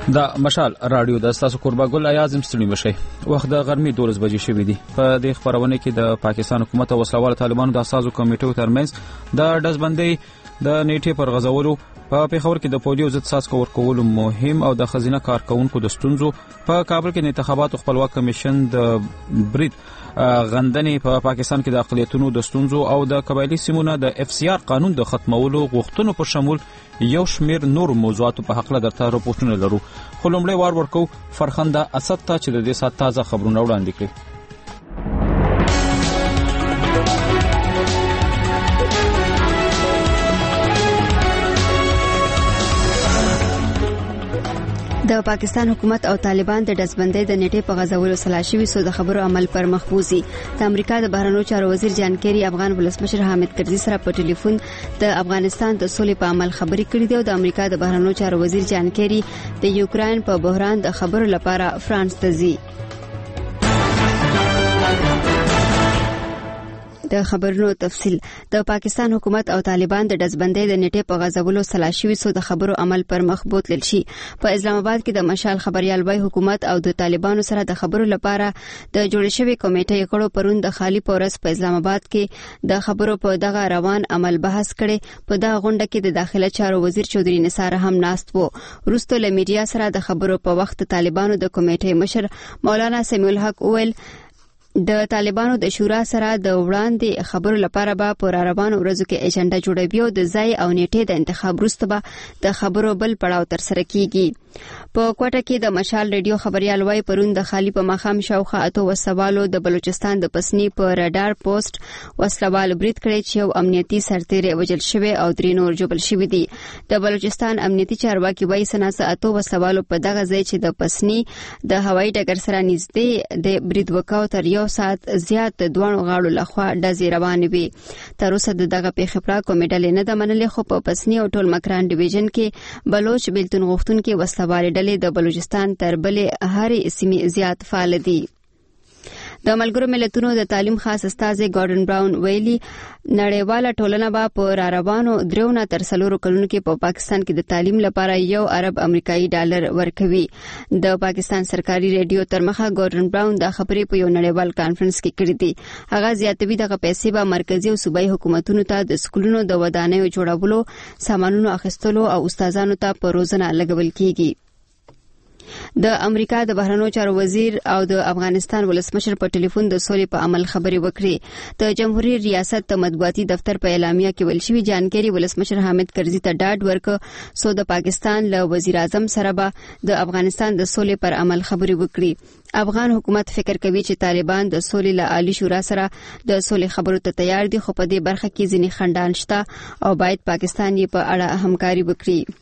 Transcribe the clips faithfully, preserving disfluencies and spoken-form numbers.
دا مشال رادیو د تاسو قربا ګل اعظم ستړي مشي وخت د غرمې دولس بجې شوې دي. په دې خبرونه کې د پاکستان حکومت او وسلوال طالبانو د اساسو کمیټو ترمنځ د دزبندۍ د نیټه پر غزولو په پیښور کې د پولیو ضد ساز کور کول مهم او د خزینه کارکونکو د ستونزو په کابل کې د انتخاباتو خپلواک کمیشن د برید غندنې په پا پاکستان کې د اقلیتونو د ستونزو او د قبایلی سیمونو د اف سی آر قانون د ختمولو غوښتنو په شمول یو شمیر نور موضوعاتو په حق له درته راپورټونه لرو. خو لومړی وار ورکو فرخنده اسد ته چې د دې سات تازه خبرونه وړاندې کړي. د پاکستان حکومت او طالبان د دزبندۍ د نیټې په غزولو سلا شوي سو د خبرو عمل پر مخبوزي. د امریکا د بهرنیو چارو وزیر جان کیری افغان ولسمشر حامد کرزي سره په ټلیفون د افغانستان د سولې په عمل خبرې کړې دي او د امریکا د بهرنیو چارو وزیر جان کیری د یوکرين په بحران د خبرو لپاره فرانس ته ځي. د خبرونو تفصيل. د پاکستان حکومت او طالبان د دزبندۍ د نیټې په غزولو سلا شوي سو د خبرو عمل پر مخ بوتلل شي. په اسلام آباد کې د مشال خبريال وای حکومت او د طالبانو سره د خبرو لپاره د جوړ شوی کمیټې کړو پرون د خالی پورس په اسلام آباد کې د خبرو په دغه روان عمل بحث کړي. په دغه غونډه کې د داخله چارو وزیر چودري نثار هم ناست وو. وروسته له میډیا سره د خبرو په وخت طالبانو د کمیټې مشر مولانا سمیع الحق ویل د طالبانو د شورا سره د وړاندې خبرو لپاره به پر روانو ورځو کې اجنډا جوړوي او د ځای او نیټې د انتخاب وروسته به د خبرو بل پړاو تر سره کیږي. په کوټه کې د مشال ریډیو خبريال وای پرون د خالی په مخام شاوخه اته وسوالو د بلوچستان د پسنی په رډار پوسټ وسلوال برید کړی چې یو امنیتي سرتیر وجل شوی او درې نور جوړل شوی دي. د بلوچستان امنیتي چارواکي وای سناسه اته وسوالو په دغه ځای چې د پسنی د هوایي ډګر سره نږدې د برید وکاو تر یو ساعت زیات دوانو غاړو لخوا ډزې روانې وي. تر اوسه دغه پیښه پر کومې ډلې نه د منلې خو په پسنی او ټول مکران ډیویژن کې بلوچ بیلتون غوښتونکو وسلوال ډلې د بلوچستان تر بلې هرې سیمې زیات فعال دي. د ملګرو ملتونو د تعلیم خاص استاد ګورډن براون ویلي نړیواله ټولنه به په را روانو درونه تر څلورو کلونو کې په پاکستان کې د تعلیم لپاره یو ارب امریکایي ډالر ورکوي. د پاکستان سرکاري ریډیو تر مخه ګورډن براون د خبرې په یو نړیوال کانفرنس کې کړې دي. هغه زیاتوي دغه پیسې به مرکزی او صوبایي حکومتونو ته د سکولونو د ودانیو جوړولو، سامانونو اخیستلو او استادانو ته په روزنه لګول کیږي. د امریکا د بهرنیو چارو وزیر او د افغانستان ولسمشر په ټلیفون د سولې په عمل خبرې وکړې. د جمهوریت ریاست د مطبوعاتي دفتر په اعلامیه کې ویل شوی جانکاری ولسمشر حامد کرزي ته ډاډ ورکړ سو د پاکستان له وزیر اعظم سره به د افغانستان د سولې پر عمل خبرې وکړي. افغان حکومت فکر کوي چې طالبان د سولې له عالی شورا سره د سولې خبرو ته تیار دي، خو په دې برخه کې ځینې خنډان شته او باید پاکستان یې په اړه همکاري وکړي.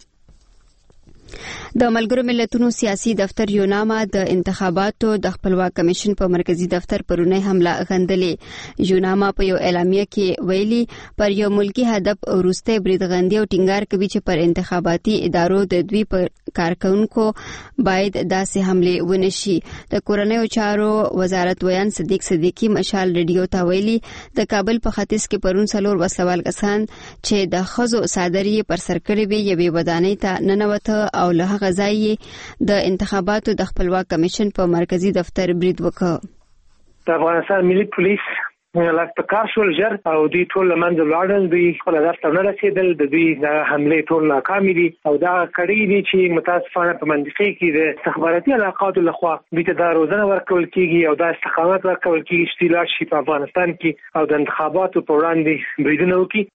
د ملګرو ملتونو سیاسي دفتر یوناما د انتخاباتو د خپلواک کمیشن په مرکزی دفتر پرونی حمله غندلې. یوناما په یو اعلامیه کې ویلي پر یو ملکی هدف وروسته بریدغندي او ټینګار کوي چې پر انتخاباتي ادارو د دوی پر کارکونکو باید داسې حمله ونشي. د کورنیو چارو وزارت ویان صدیق صدیقی مشال ریډیو ته ویلي د کابل په ختیځ کې پرون څلور وسلوال کسان چې د خزو صادري پر سر کړی وي یوې ودانۍ ته ننوته او له هغه ځای د انتخاباتو د خپلواک کمیشن په مرکزی دفتر برید وکړ. د افغانستان ملي پولیس لاس په کار شول ژر او دوی ټول لمنځه لاړل. دوی خپل هدف ته نه رسېدل. د دوی د حملې ټول ناکامې دي او دا کړي دي چې متاسفانه په منطقې کې د استخباراتي علاقاتو لخوا دوی ته دا روزنه ورکول کېږي او دا استقامت ورکول کېږي چې دوی لاړ شي په افغانستان کې او د انتخاباتو په وړاندې بریدونه وکړي.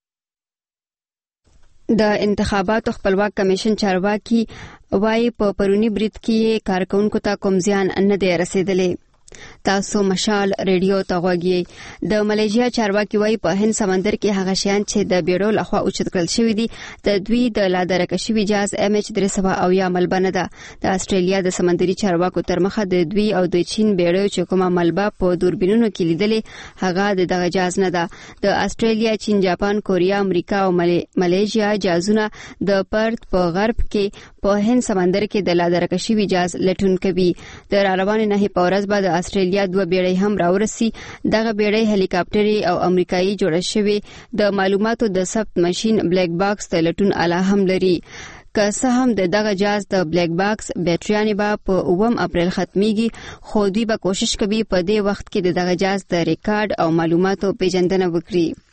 د انتخاباتو خپلواک کمیشن چارواکي وايي په پرونی برید کې کارکونکو ته کوم زیان نه دی رسیدلی. تاسو مشال ریډیو ته غوږی. د ملیشیا چارواکي وايي په هند سمندر کې هغه شیان چې د بیړو لخوا اوچت کړل شوی دي د دوی د لادرکه شوی جاز ام ایچ درې سوه او یا ملبنه ده. د استرالیا د سمندري چارواکو تر مخه د دوی او د چین بیړو چې کومه ملبه په دوربینونو کې لیدلې هغه د دغه جاز نه ده. د استرالیا، چین، جاپان، کوریا، امریکا او ملیشیا جازونه د پرت په غرب کې په هند سمندر کې د لادرکه شوی جاز لټون کوي. د روان نه په ورځ بعد استرالیا دوه بیړۍ هم راورسي. دغه بیړۍ هلیکاپټري او امریکایي جوړه شوی د معلوماتو د ثبت ماشين بلیک باکس د لټون اله هم لري. که څه هم د دغه جهاز د بلیک باکس بیټریانې به په اووم اپریل ختمیږي خو دوی به کوشش کوي په دې وخت کې د دغه جهاز د ریکارډ او معلوماتو پیژندنه وکړي.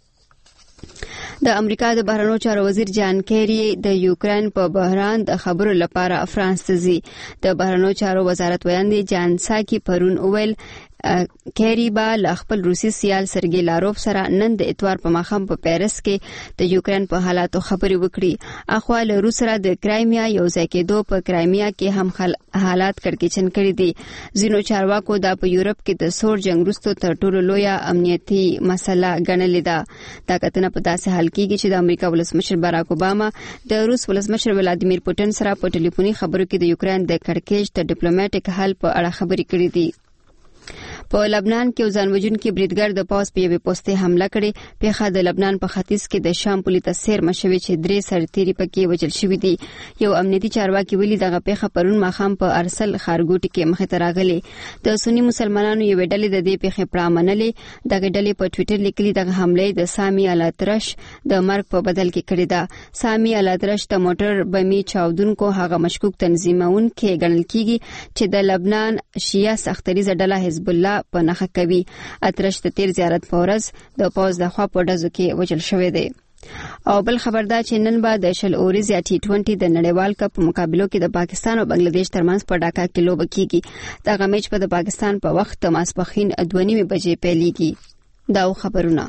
د امریکا د بهرنیو چارو وزیر جان کیری د یوکرين په بحران د خبرو لپاره فرانس ته ځي. د بهرنیو چارو وزارت ویاندې جان ساکی پرون اویل کیری با ل خپل روسي سیال سرګي لاروف سره نن د اتوار په ماښام په پیرس کې د یوکرين په حالاتو خبرې وکړي. اخوا له روس سره د کرایمیا یو ځای کېدو په کرایمیا کې هم خل... حالات کړکېچن کړي دي. ځینو چارواکو دا په یورپ کې د سور جنگ وروسته تر ټولو لویه امنیتي مسله ګڼلې ده. دا کتنه په داسې حال کې چې د امریکا ولسمشر باراک اوباما د روس ولسمشر ولادیمیر پوتین سره په ټلیفوني خبرو کې د یوکرين د کړکېچ د ډیپلوماټیک حل په اړه خبرې کړې دي. په لبنان کې ځانوژونکي بریدګر د پاس په یوې پوسټې حمله کړې. پیښه د لبنان په ختیځ کې د شام پولې ته سیرمه شوې چې درې سرتیري پکې وژل شوي دي. یو امنیتي چارواکي ویلي دغه پیښه پرون ماښام په ارسل ښارګوټي کې مخې ته راغلې. د سنی مسلمانانو یوې ډلې د دې پیښې پړه منلې. دغه ډلې په ټوئیټر لیکلي دغه حمله د سامي الاترش د مرګ په بدل کې کړې ده. سامي الاترش د موټر بمي چاودونکو هغه مشکوک تنظیمونکو ګڼل کیږي چې د لبنان شیعه سختریزه ډله حزب الله په نخښه کوي. اترش د تیر زیارت په ورځ د پوز د خوا په ډزو کې وژل شوی دی. او بل خبر دا چې نن به د شل اوريز یا ټي ټوئنټي د نړیوال کپ په مقابلو کې د پاکستان او بنگلاديش ترمنځ په ډاکا کې لوبه کیږي. دغه میچ په د پاکستان په وخت د ماسپښین دوه نیمې بجې پیلېږي. دا خبرونه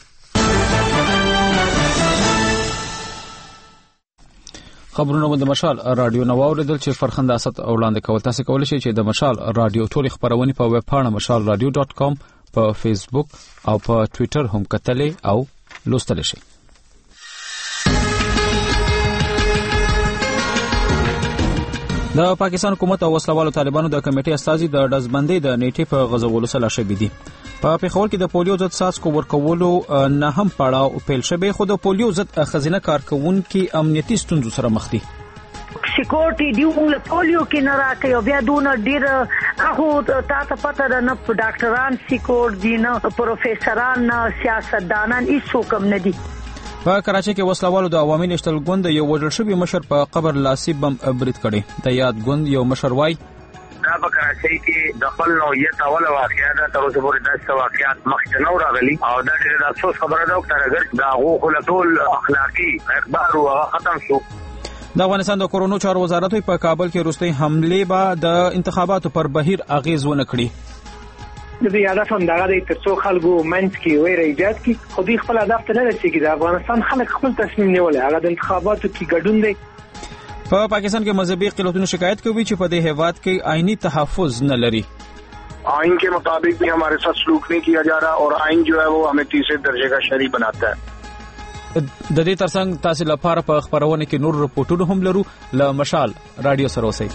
خبرونه د مشال رادیو نو اوریدل چې فرخنده اسد وړاندې کول. تاسو کولی شئ چې د مشال رادیو ټول خبرونه په ویب پاڼه مشال رادیو ډاٹ کام په فیسبوک او په ټوئیټر هم کتلې او لوستل شئ. د پاکستان حکومت او وسلوالو طالبانو د کمیټې استازي د دزبندۍ د نیټې په غزولو سره شوي دي. په پیښور کې د پولیو ضد څاڅکو ورکولو نه هم پړاو پیل شوی خو د پولیو ضد خزینه کارکونکو امنیتي ستونزو سره مخ دي. سکیورټي دی موږ پولیو کې نه راکې او بیا دونه ډیر هغه تاسو پته ده نه ډاکټران سکیور دي نه پروفیسوران نه سیاستدانان هیڅ کوم نه دي. په کراچۍ کې وسلوالو د عوامي نشتل ګوند یو وژل شوی مشر په قبر لاسي بم برید کړي. د یاد ګوند یو مشر وای دا په کراچۍ کې د خپل نوعیت اول واقعیا ده تر اوسه پورې داسې واقعیات مخکې نه راغلي او دا ډېر د افسوس خبره ده چې اگر دا غو ټول اخلاقی اقدار او ختم شو. د افغانستان د کورونو چارو وزارت په کابل کې وروستي حمله به د انتخاباتو پر بهیر اغیز ونه کړي. د دې هدف هم دغه د ترڅو خلکو منځ کې ویره ایجاد کړي. خو دوی خپل هدف ته نه رسیږي. د افغانستان خلک خپل تصمیم نیولای هغه د انتخاباتو کې ګډون دی. په پا پاکستان کې مذهبي قلتونو شکایت کوي چې په دې هیواد کې آئینی تحفظ نه لري. آئین کے مطابق بھی ہمارے ساتھ سلوک نہیں کیا جا رہا اور آئین جو ہے وہ ہمیں تیسرے درجے کا شرعی بناتا ہے. د دې ترڅنګ تاسو لپاره په خبرونه کې نور رپورټونه هم لرو. ل مشال رادیو سره اوسئ.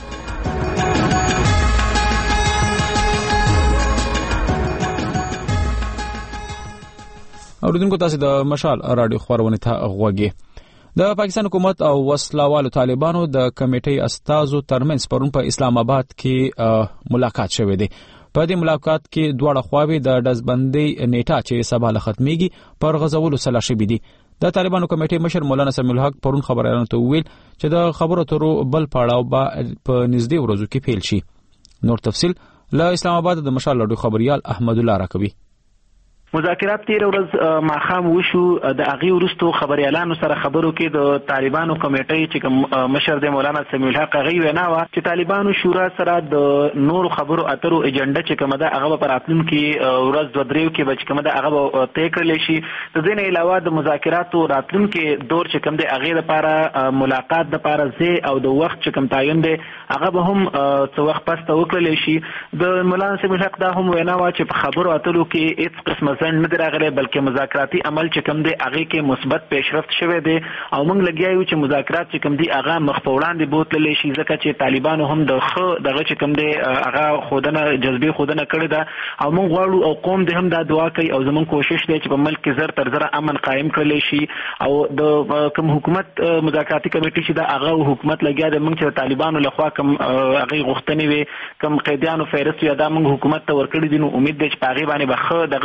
اوریدونکو تاسو د مشال رادیو خبرونه ته غوږی. د پاکستان حکومت او وسلوالو طالبانو د کمیټې استازو ترمنځ پرون په اسلام آباد کې ملاقات شوه دی. په دې ملاقات کې دواړه خواوې د دزبندۍ نیټه چې سبا له ختميږي پر غزولو سلا شوي دي. د طالبانو کمیټې مشر مولانا سمیع الحق پرون خبريالانو ته ویل چې د خبرو اترو بل پړاو به په نږدې ورځو کې پیل شي. نور تفصيل له اسلام آباد د مشال لړ خبريال احمد الله راکوي. مذاکرات تیر ورځ ماخام وشو. د اغي ورستو خبريالانو سره خبرو کې د طالبانو کمیټې چې کوم مشر د مولانا سمیع الحق غي وینا و چې طالبانو شورا سره د نور خبرو اترو ایجنډا چې کومه ده هغه پر اتلون کې ورځ د دریو کې بچ کومه ده هغه طے کړل شي. د دې نه علاوه د مذاکراتو راتلون کې دور چې کوم ده هغه لپاره ملاقات د لپاره زی او د وخت چې کوم تعین ده هغه به هم څو وخت پس ته وکړل شي. د مولانا سمیع الحق دا هم وینا و چې په خبرو اتلو کې هیڅ قسمه نه دراغله بلکې مذاکراتي عمل چې کوم دی هغه کې مثبت پیشرفت شوه دی او موږ لګیایو چې مذاکرات چې کوم دی هغه مخ په وړاندې بوتلل شي ځکه چې طالبانو هم د خ دغه چې کوم دی هغه خودنه جذبي خودنه کړی دا او موږ غواړو او قوم دې هم دا دعا کوي او زموږ کوشش دی چې په ملک کې زر تر زر امن قائم کړل شي او د کوم حکومت مذاکراتي کمیټې چې دا هغه حکومت لګیا دی موږ چې طالبانو لخوا کوم هغه غوښتنې وي کوم قیدیانو فهرست یا دا موږ حکومت ته ورکړي دي نو امید دی چې په هغه باندې بخ دغه وکړل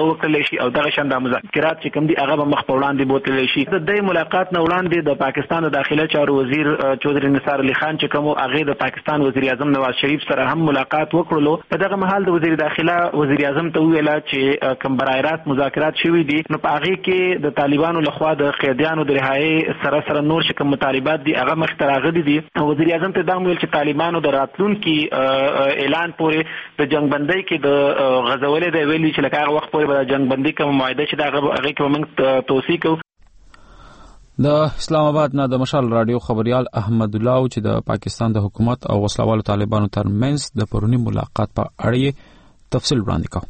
شي او دغه شان د مذاکرات چې کوم دي هغه به مخ په وړاندې بوتلی شي. د دې ملاقات نه وړاندې د پاکستان د داخله چارو وزیر چودري نثار علي خان چې کوم هغه د پاکستان وزیر اعظم نواز شریف سره هم ملاقات وکړلو. په دغه مهال د وزیر داخله وزیر اعظم ته ویل چې کوم برای راست مذاکرات شوي دي نو په هغه کې د طالبانو لخوا د قیدیانو د رهایی سره سره نور شکم مطالبات دي هغه مخ ته راغلي دي. وزیر اعظم ته دا ویل چې طالبانو د راتلونکي اعلان پورې د جنگ بندۍ کې د غزولې د ویلي چې لکه هغه وخت پورې به جنگ بندۍ کوم معاهده چې دا هغه کې موږ توثیق کوو. د اسلام آباد نه د مشال رادیو خبريال احمد الله چې د پاکستان د حکومت او وسلوالو طالبانو ترمنځ د پرونی ملاقات په اړه تفصیل وړاندې کړ.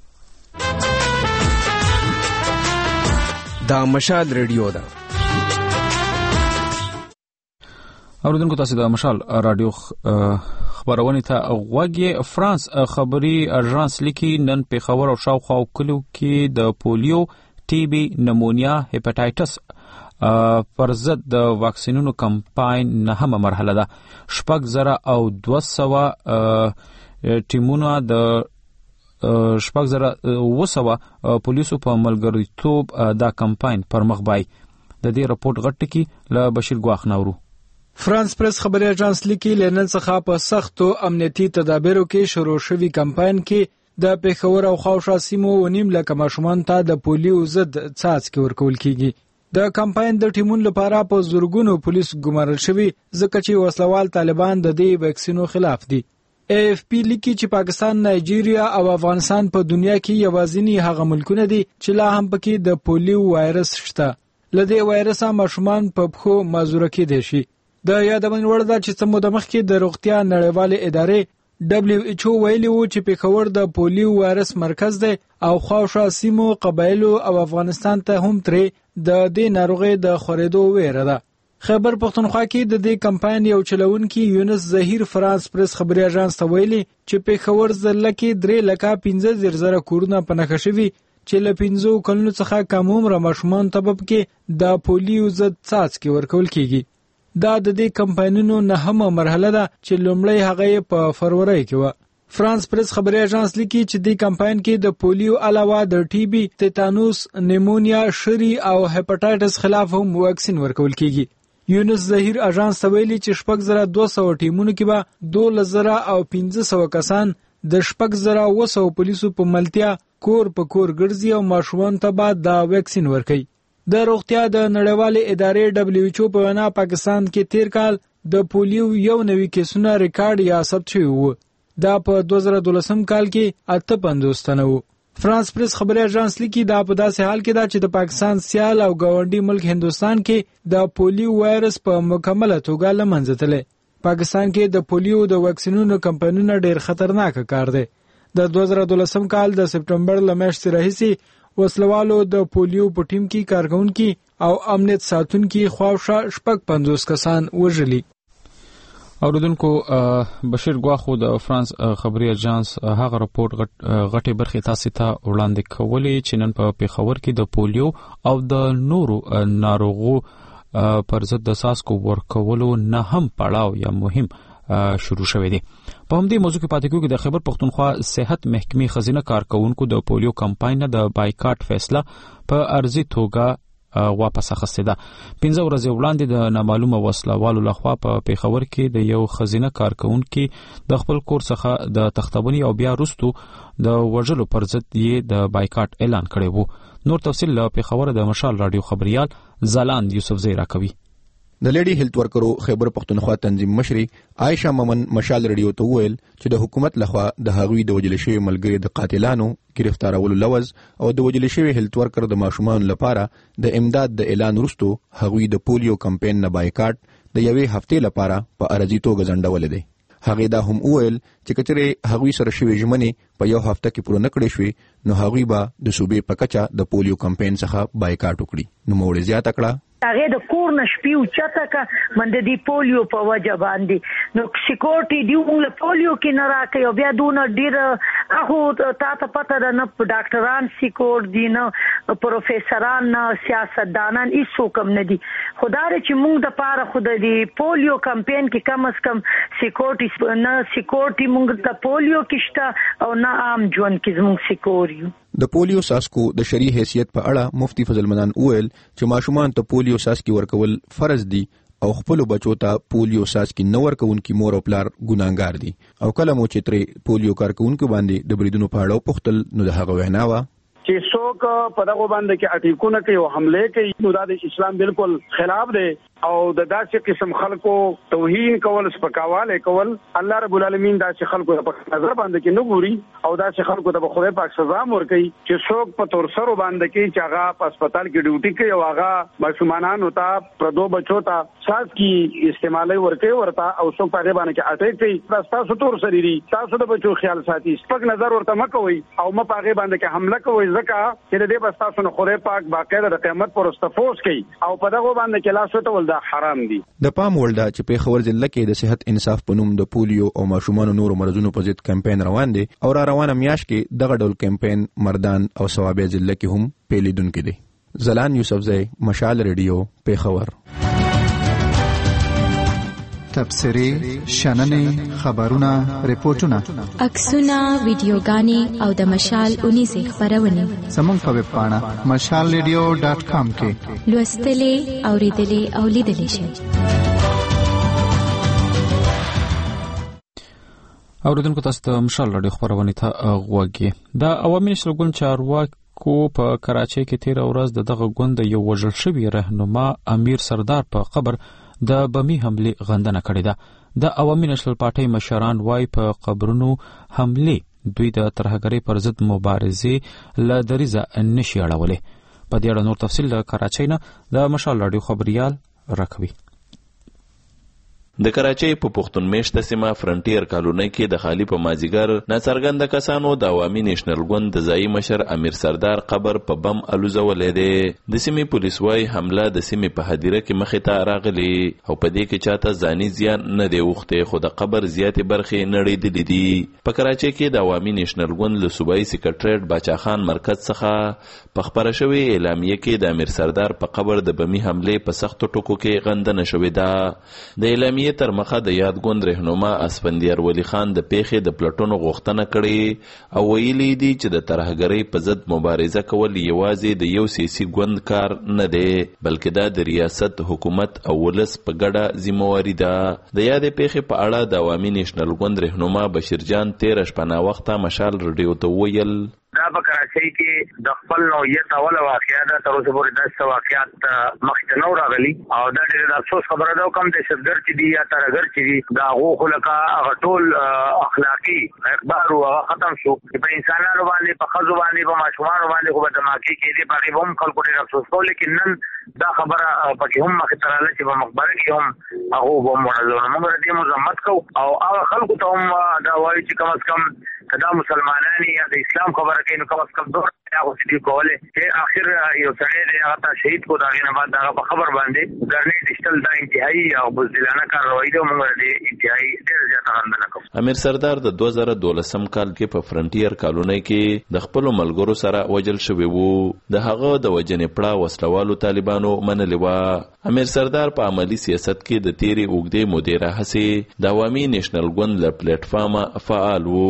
دا مشال رادیو ده. اوردونکو تاسو د مشال رادیو خبرونه ته غوږی. فرانس خبري اژانس لیکي نن په خبر او شاوخوا کلو کې د پولیو، ټي بي، نمونیا، هپاتایټس پر ضد د واکسینونو کمپاین نهمه مرحله ده. شپږ زره او دوه سوه ټیمونه د شپږ زره اوه سوه پولیسو په ملګریتوب دا کمپاین پر مخ بای. د دې راپورټ غټ کی له بشیر ګواخ نورو. فرانس پریس خبري اژانس لیکي لنن څخه په سختو امنیتي تدابیرو کې شروع شوی کمپاین کې د پیښور او خاوشا سیمو ونیم لکه ماشومان ته د پولیو ضد څاڅکي ورکول کیږي. د کمپاین د ټیمونو لپاره په زورګونو پولیس ګمارل شوی ځکه چې وسلوال طالبان د دې ویکسینو خلاف دي. اے اف پی لیکي چې پاکستان، نایجیریا او افغانستان په دنیا کې یوازینی هغه ملکونه دي چې لا هم پکې د پولیو وایرس شته. لدې وایرسه ماشومان په بخو مازوره کېدي شي. د یادمن وړ ده چې څه موده مخکې د روغتیا نړیوالې ادارې دبليو ایچ او ویلي وو چې پیښور د پولیو وایرس مرکز دی او خاوشا سیمو، قبایلو او افغانستان ته هم ترې د دې ناروغي د خورېدو ویره ده. خیبر پختونخوا کې د دې کمپاین یو چلوونکی یونس ظهیر فرانس پریس خبري اژانس ته ویلي چې پیښور ضلع کې درې لکه پنځه زره کورونه په نښه شوي چې له پنځو کلونو څخه کم عمره ماشومان ته به کې د پولیو ضد څاڅکي ورکول کیږي. دا د دې کمپاینونو نهمه مرحله ده چې لومړی هغه په فروری کې و. فرانس پریس خبري اژانس لیکي چې د کمپاین کې د پولیو علاوه د ټي بي، تیتانوس، نیمونیا، شری او هپاتایټس خلاف هم واکسین ورکول کیږي. یونس ظهیر اژانس ویلي چې شپږ زره دوه سوه ټیمونو کې به دوه زره او پنځه سوه کسان د شپږ زره اوه سوه پولیسو په ملتیا کور په کور ګرځي او ماشومان ته به دا واکسین ورکوي. د روغتیا د نړیوالې ادارې دبليو ایچ او په وینا پاکستان کې تیر کال د پولیو یو نوي کیسونه ریکارډ یا ثبت شوي وو. دا په دوه زره دولسم کال کې اته پنځوس تنه وو. فرانس پریس خبري اژانس لیکي دا په داسې حال کې ده چې د پاکستان سیال او ګاونډي ملک هندستان کې د پولیو وایرس په مکمله توګه له منځه تللی. پاکستان کې د پولیو د واکسینونو کمپاینونه ډیر خطرناک کار دی. د دوه زره دولسم کال د سپټمبر له میاشتې راهیسې وسلوالو د پولیو په ټیم کې کارکونکي او امنیت ساتونکي خواوشا شپږ پنځوس کسان وژلي. اوردونکو بشیر ګواخو د فرانس خبري اژانس هغه راپورټ غټي برخه تاسو ته وړاندې کولې چې نن په پیښور کې د پولیو او د نورو ناروغو پر ضد د څاڅکو ورکولو نه هم پړاو یا مهم شروع شوه دي. په همدې موضوع کې پاتې کېږي د خیبر پختونخوا صحت محکمې خزینه کارکونکو د پولیو کمپاین نه د بایکاټ فیصله په ارزي توګه واپس اخیسته ده. پنځه ورځې وړاندې د نامعلومه وسلوالو لخوا په پیښور کې د یو خزینه کارکونکو د خپل کور څخه د تختبونی او بیا وروسته د وژلو پر ضد یې د بایکاټ اعلان کړی وو. نور تفصیل له پیښور د مشال رادیو خبريال زالان یوسف زیرا کوي. د لیډي هیلث ورکرو خیبر پختونخوا تنظیم مشري عائشہ ممن مشال رادیو ته ویل چې د حکومت لخوا د هغوی د وجل شوی ملګری د قاتلانو گرفتارولو لوز او د وجل شوی هیلث ورکر د ماشومان لپاره د امداد د اعلان وروسته هغوی د پولیو کمپاین نه بایکاټ د یوې هفتې لپاره په ارزي توګه ځنډول دي. هغه دا هم ویل چې کچره هغوی سره شوی ژمنې په یو هفته کې پوره نکړې شوې نو هغوی به د صوبې په کچه د پولیو کمپاین څخه بایکاټ وکړي. نو موږ زیاته کړه هغه د کور نشپیو چاته کا من د دې پولیو په وجه باندې نو سکیورټي دی موږ پولیو کې نه راکې او بیا دونه ډیر هغه تا ته پته ده نه ډاکټران سکیور دي نه پروفیسوران نه سیاستدانان هیڅ کوم نه دي. خدای چې موږ د پاره خود دې پولیو کمپاین کې کم از کم سکیورټي نه سکیورټي موږ د پولیو کې شته او نه عام ژوند کې موږ سکیورټي. د پولیو ساسکو د شرعي حیثیت په اړه مفتي فضل منان وویل چې ماشومان ته پولیو ساسکي ورکول فرض دي او خپل بچو ته پولیو ساسکي نه ورکوونکي مور او پلار ګناګار دي او کله مو چې ترې پولیو کارکونکو باندې د بریدونو په اړه پوښتل نو د هغه وینا وا چې څوک په دغه باندې کې اټیکونه کوي او حمله کوي نو دا د اسلام بالکل خلاف دی او د داسې قسم خلکو توهین کول سپکاواله کول الله رب العالمین داسې خلکو په نظر باندې کې نه ګوري او داسې خلکو ته خدای پاک سزا ورکړي چې څوک په تور سره باندې کې چې هغه په هسپتال کې ډیوټي کوي او هغه ماشومانانو ته پردو بچو ته ساز کی استعمالي ورکړي ورته او څوک په دې باندې کې اټیک کوي تاسو تور سری تاسو د بچو خیال ساتي سپک نظر ورته مکوئ او م په هغه باندې کې حمله کوي ځکه چې دې بس تاسو نه خدای پاک باقاعده د قیامت پر استفوس کوي او په دغه باندې کې لاس وټول دا حرام دي. د پام ولدا چې په خبر ضلع کې د صحت انصاف په نوم د پولیو او ماشومان نورو مرزونو په ضد کمپاین روان دي او را روانه میاش کې دغه ډول کمپاین مردان او ثوابه ضلع کې هم پیلیدونکو دي. زلان یوسفزئی مشال ریډیو په خبر تبصری شننې خبرونه ریپورتونه عکسونه ویډیوګانې او د مشال اونیزه خبرونه زموږ په ویب پاڼه مشال ریډیو ډاټ کام کې لوستلې اوریدلې او لیدلې شئ. اوریدونکو تاسو ته مشال راډیو خبرونه ته غوږی. د عوامي نشل ګوند چارواکو په کراچۍ کې تیر ورځ د دغه ګوند یو وژل شوی رهنما امیر سردار په قبر د بمی حمله غندنه کړې ده. د عوامي نشل پارټۍ مشران وايي په قبرونو حمله دوی د ترهګرۍ پر ضد مبارزې ل دریزه نشي اړولې. په دې اړه نور تفصیل له کراچۍ نه د مشال راډیو خبريال راکوي. د کراچۍ په پښتون میشته سیمه فرنټیر کالونی کې د خالی په مازیګر ناڅرګند کسانو د عوامي نېشنل ګوند د ځایي مشر امیر سردار قبر په بم الوزولې دی. د سیمې پولیس وايي حمله د سیمې په هدیره کې مخې ته راغلی او په دې کې چاته ځاني زیان نه دی اوښتی خو د قبر زیاتې برخې نړېدلې دي. په کراچۍ کې د عوامي نېشنل ګوند له صوبایي سکرټریټ باچا خان مرکز څخه په خبره شوې اعلامیه کې د امیر سردار په قبر د بمي حملې په سختو ټکو کې غندنه شوې ده. د اعلامیې تر مخه د یاد ګوند رهنما اسفندیار ولی خان د پیښې د پلټونو غوښتنه کړې او ویلي دي چې د ترهګرۍ په ضد مبارزه کول یوازې د یو سیاسي ګوند کار نه دی بلکې دا د ریاست حکومت او ولس په ګډه ذمہواري ده. د یادې پیښې په اړه د عوامي نېشنل ګوند رهنما بشیر جان تیر شپه ناوخته مشال رادیو ته ویل دا په کراچۍ کې د خپل نوعیت اوله واقعه ده تر اوسه پورې داسې واقعات مخکې نه راغلي او دا ډېر د افسوس خبره ده کوم دهشتګرد چې دي یا ترهګر چې دي د هغو خو لکه هغه ټول اخلاقي اقدار و هغه ختم شو په انسانانو باندې په ښځو باندې په ماشومانو باندې خو به دماکې کېدې په هغې به هم خلکو ډېر افسوس کوو لیکن نن دا خبره پکې هم مخې ته راغله چې په مقبره کې هم هغو به هم وړلو نو موږ د دې مذمت کوو او هغه خلکو ته هم دا وایو چې کم از کم که دا مسلمانان یا د اسلام خبره کوي نو کم از کم دور هغه څه دي کولی چې آخر یو سړی دی هغه ته شهید کو د هغې نه بعد د هغه په خبر باندې ګرنیټ ایسټل دا انتهایي او بزدلانه کارروایي ده موږ د دې انتهایي ډېره زیاته غندنه کوو. امیر سردار د دوه زره دولسم کال کې په فرنټیر کالونی کې د خپلو ملګرو سره وژل شوی وو. د هغه د وژنې پړه وسلوالو طالبانو منلې وه. امیر سردار په عملی سیاست کې د تیرې اوږدې مودې راهیسې د عوامي نېشنل ګوند له پلیټ فارمه فعال وو.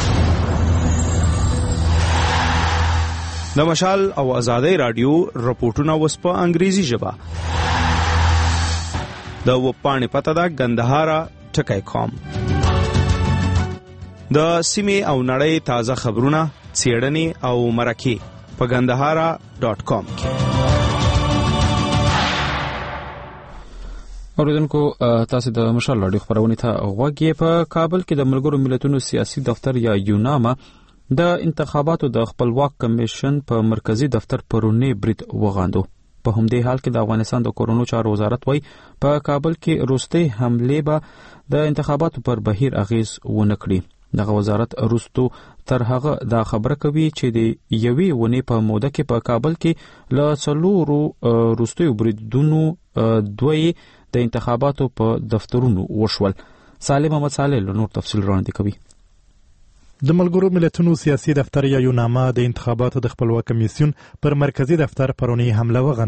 د مشال او آزادۍ رادیو رپورټونه وس په انګریزي ژبه د وپاڼې پته ده ګندهارا ټکی کام. د سیمې او نړۍ تازه خبرونه څېړنې او مرکې په ګندهارا ډاټ کام کې. اوریدونکو تاسو د مشال راډیو خبرونه ته غوږی. په کابل کې د ملګرو ملتونو سیاسي دفتر یا یوناما د انتخاباتو د خپلواک کمیشن په مرکزی دفتر پرونی برید وغاندو. په همدې حال کې د افغانستان د کورونو چارو وزارت وایي په کابل کې وروستۍ حملې به د انتخاباتو پر بهیر اغیز ونه کړي. دغه وزارت وروستو تر هغه دا خبره کوي چې د یوې ونې په موده کې په کابل کې له څلورو وروستیو بریدونو دوی د انتخاباتو په دفترونو وشول. سالم محمد صالح له نور تفصیل وړاندې کوي. د ملګرو ملتونو سیاسي دفتر یا یوناما د انتخاباتو د خپلواک کمیسیون پر مرکزی دفتر پرونی حمله وغندله.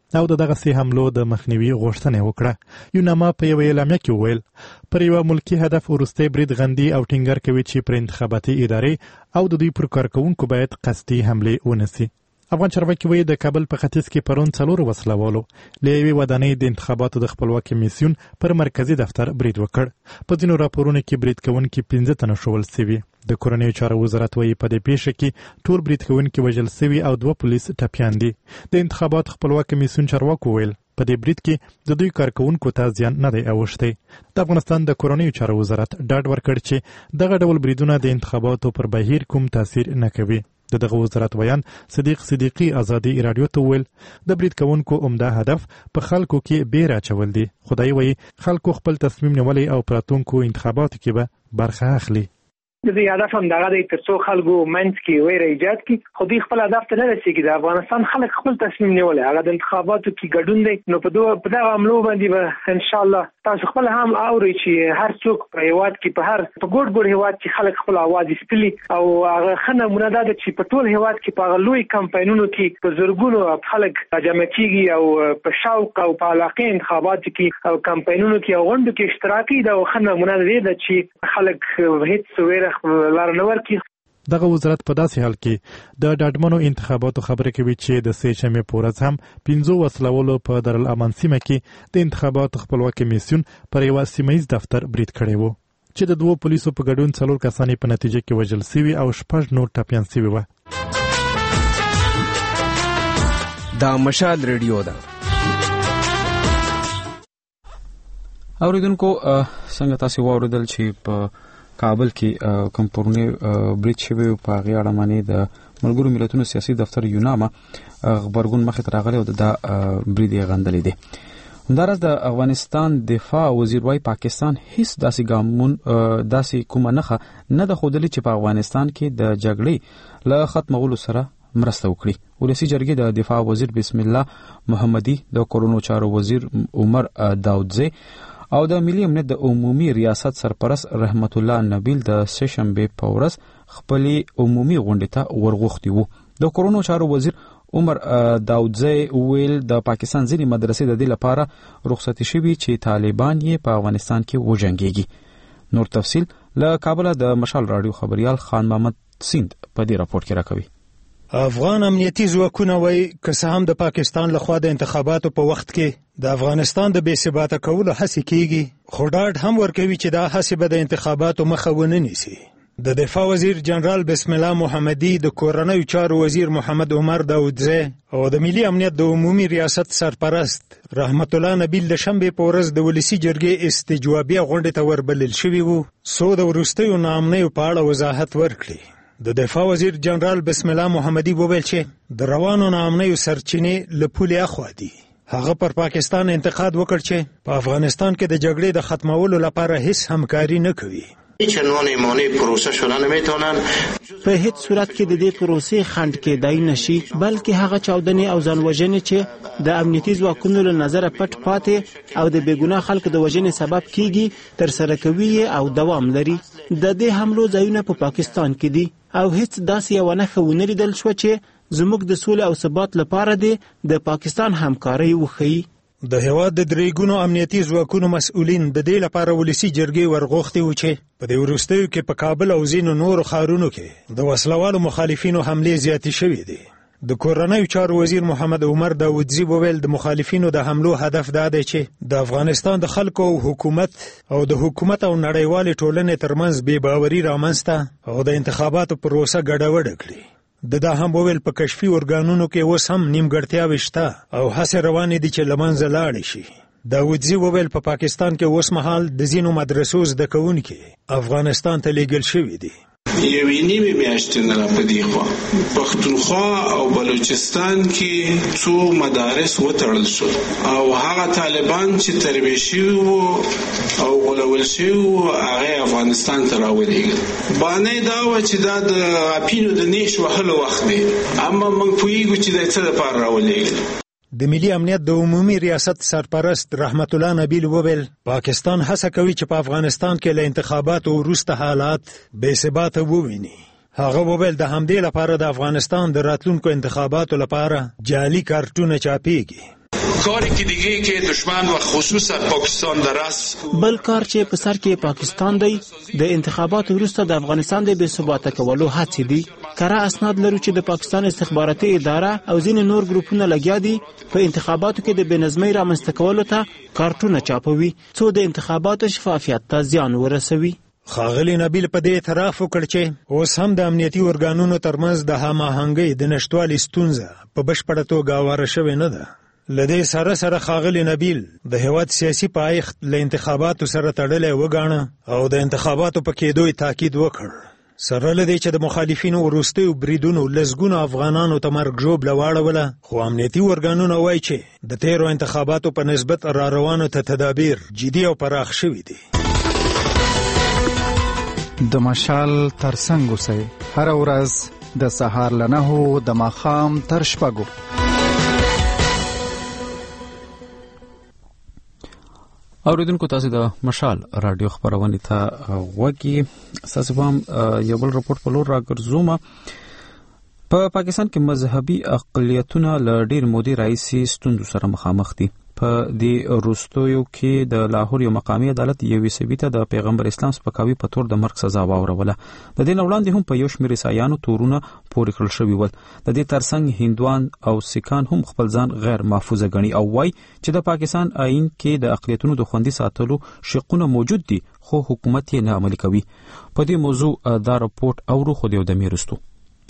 او دغه سي حملو د مخنیوي غوښتنه وکړه. یوناما په یو اعلامیه کې وویل پر یو ملکی هدف ورسته برید غندي او ټینګر کوي چې پر انتخاباتي ادارې او د دوی پر کارکونکو باید قصدي حمله ونسي. افغان چارواکي وایي د کابل په ختیځ کې پرون څلور وسلوالو له یوې ودانۍ د انتخاباتو د خپلواکۍ کمیسیون پر مرکزی دفتر برید وکړ. په ځینو راپورونو کې برید کوونکي پنځه تنه شول سوي. د کورنیو چارو وزارت وایي په دې پیښه کې ټول برید کوونکي وژل سوي او دوه پولیس ټپیان دي. د انتخاباتو خپلواکۍ کمیسیون چارواکو ویل په دې برید کې د دوی کارکونکو ته زیان نه دی اوښتی. د افغانستان د کورنیو چارو وزارت ډاډ ورکړ چې دغه ډول بریدونه د انتخاباتو پر بهیر کوم تاثیر نه کوي. د دغه وزارت بیان صدیق صدیقی ازادي رادیو ته ویل د برید کوونکو عمده هدف په خلکو کې بیره اچول دي. خدای وایي خلکو خپل تصمیم نیولی او پراتونکو انتخاباتو کې به برخه اخلي. د دې هدف هم دغه دی تر څو خلکو منځ کې ویره ایجاد کړي، خو دوی خپل هدف ته نه رسېږي. د افغانستان خلک خپل تصمیم نیولی، هغه د انتخاباتو کې ګډون دی. نو په په دغه حملو باندې به انشاءالله تاسو خپل هم اورئ چې هر څوک په هېواد کې په هر په ګوټ ګوټ هېواد کې خلک خپل اواز ایستلي، او هغه ښه نمونه دا ده چې په ټول هېواد کې په هغه لوی کمپاینونو کې په زرګونو خلک راجمع کېږي او په شوق او په علاقې انتخاباتو کې او کمپاینونو کې او غونډو کې اشتراک کوي. دا ښه نمونه ده چې خلک هېڅ ویره لار نه ورکړي. دغه وزارت په داسې حال کې د ډاډمنو انتخاباتو خبره کوي چې د سې شنبې په ورځ هم پنځو وسلوالو په دارالامان سیمه کې د انتخاباتو خپلواکۍ کمیسیون پر یو سیمهییز دفتر برید کړی و چې د دوو پولیسو په ګډون څلور کسان په نتیجه کې وژل سوي او شپږ نور ټپیان سوي وو. دا مشال ریډیو ده. اوریدونکو څنګه تاسو واوریدل چې په کابل کې کوم پرونی برید شوی په غیاړه باندې د ملګرو ملتونو سیاسي دفتر یوناما خبرګون مخې ته راغلی او د برید یې غندلی دی. همداراز د افغانستان دفاع وزیر وايي پاکستان هیڅ داسې ګامون داسې کومه نښه نه ده ښودلې چې په افغانستان کې د جګړې له ختمولو سره مرسته وکړي. ولسی جرګې د دفاع وزیر بسم الله محمدي، د کورونو چارو وزیر عمر داودزی او د ملي امنیت د عمومي ریاست سرپرست رحمت الله نبیل د سې شنبې په ورځ خپلې عمومي غونډې ته ورغوښتي وو. د کورونو چارو وزیر عمر داودزی ویل د پاکستان ځینې مدرسې د دې لپاره رخصتي شوي چې طالبان یې په افغانستان کې وجنګېږي. نور تفصیل له کابل د مشال رادیو خبريال خان محمد سیند په دې راپورټ کې راکوي. افغان امنیتي ځواکونه وایي که څه هم د پاکستان لخوا د انتخاباتو په وخت کې د افغانستان د بې ثباته کولو هڅې کیږي، خو ډاډ هم ورکوي چې دا هڅې به د انتخاباتو مخه ونه نیسي. د دفاع وزیر جنرال بسم الله محمدي، د کورنیو چارو وزیر محمد عمر داودزی او د ملي امنیت د عمومي ریاست سرپرست رحمت الله نبیل د شنبې په ورځ د ولسی جرګې استجوابیه غونډې ته وربلل شوي وو څو د وروستیو ناامنیو په اړه وضاحت ورکړي. د دفاع وزیر جنرال بسم الله محمدي وویل چې د روانو ناامنیو سرچینې له پولې اخوا دي. هغه پر پاکستان انتقاد وکړ چې په افغانستان کې د جګړې د ختمولو لپاره هیڅ همکاري نه کوي. چنان مانع پروسه شدن نمیتونن په هیڅ صورت کې د دې پروسې خنډ کېدای نشي، بلکې هغه چاودنې او ځانوژنې چې د امنیتي ځواکونو له نظره پټ پاتې او د بېګناه خلکو د وژنې سبب کیږي ترسره کوي او دوام لري. د دې حملو ځایونه په پاکستان کې دي او هیڅ داسې یوه نښه ونه لیدل شوه چې زموږ د سولې او ثبات لپاره دی د پاکستان همکارۍ وښیي. د هېواد د درېګونو امنیتي ځواکونو مسؤلین د دې لپاره ولسی جرګې ورغوښتي وو چې په دې وروستیو کې په کابل او ځینو نورو ښارونو کې د وسلوالو مخالفینو حملې زیاتې شوې دي. د کورنیو چارو وزیر محمد عمر داودزی وویل د مخالفینو د حملو هدف دا دی چې د افغانستان د خلکو او حکومت او د حکومت او نړیوالې ټولنې ترمنځ بې باوري رامنځته او د انتخاباتو پروسه ګډوډه کړي. د دا هم وویل په کشفي ارګانونو کې اوس هم نیمګړتیاوې شته او هڅې روانې دي چې له منځه لاړې شي. داودزی وویل په پا پاکستان کې اوس مهال د ځینو مدرسو زده کوونکي افغانستان ته لیږل شوي دي. یوې نیمې میاشتې نه په دې خوا پښتونخوا او بلوچستان کې څو مدارس وتړل شول او هغه طالبان چې تربیه شوي وو او غولول شوي وو هغه افغانستان ته راولېږل. بانې دا وه چې دا د اپینو د نیش وهلو وخت دی، اما موږ پوهېږو چې د څه لپاره راولېږل. د ملي امنیت د عمومي ریاست سرپرست رحمت الله نبیل وویل پاکستان هڅه کوي چې په افغانستان کې له انتخاباتو وروسته حالات بې ثباته وویني. هغه وویل د همدې لپاره د افغانستان د راتلونکو انتخاباتو لپاره جعلي کارتونه چاپېږي. کاری که دیگه که دشمن و خصوصا پاکستان در است بل کار چې په سر کې پاکستان دی د انتخاباتو وروسته د افغانستان د بې ثباته کولو هڅې دي. کره اسناد لرو چې د پاکستان استخباراتي اداره او ځینې نور ګروپونه لګیا دي په انتخاباتو کې د بې نظمۍ رامنځته کولو ته کارټونه چاپوي څو د انتخاباتو شفافیت ته زیان ورسوي. ښاغلي نبیل په دې اعتراف وکړ چې اوس هم د امنیتي ارګانونو ترمنځ د هماهنګۍ د نشتوالي ستونزه په بشپړه توګه هواره شوې نه ده. له دې سره سره ښاغلي نبیل د هېواد سیاسي پایښت له انتخاباتو سره تړلی وګاڼه او د انتخاباتو په کېدو یې تاکید وکړ. سره له دې چې د مخالفینو وروستیو بریدونو لسګونو افغانانو ته مرګ ژوبله واړوله، خو امنیتي ارګانونه وایي چې د تېرو انتخاباتو په نسبت را روانو ته تدابیر جدي او پراخ شوي دي. د مشال ترڅنګ اوسئ هره ورځ د سهار له نهو د ماښام تر شپږو. اوریدونکو تاسو د مشال رادیو خبرونه ته وګورئ. تاسو هم یو بل رپورټ په لور راګرځوم. په پا پاکستان کې مذهبي اقلیتونه له ډیر مودې راهیسې ستونزو سره مخامخ دي. په دې وروستیو کې د لاهور یو مقامي عدالت یوې سوي ته د پیغمبر اسلام سپکاوي په تور د مرګ سزا واوروله. د دې نه وړاندې هم په یو شمېر عیسایانو تورونه پورې کړل شوي ول. د دې ترڅنګ هندوان او سیکان هم خپل ځان غیر محفوظه ګڼي او وایي چې د پاکستان آئین کې د اقلیتونو د خوندي ساتلو شقونه موجود دي خو حکومت یې نه عملي کوي. په دې موضوع دا رپورټ اورو خو د یو دمې وروسته.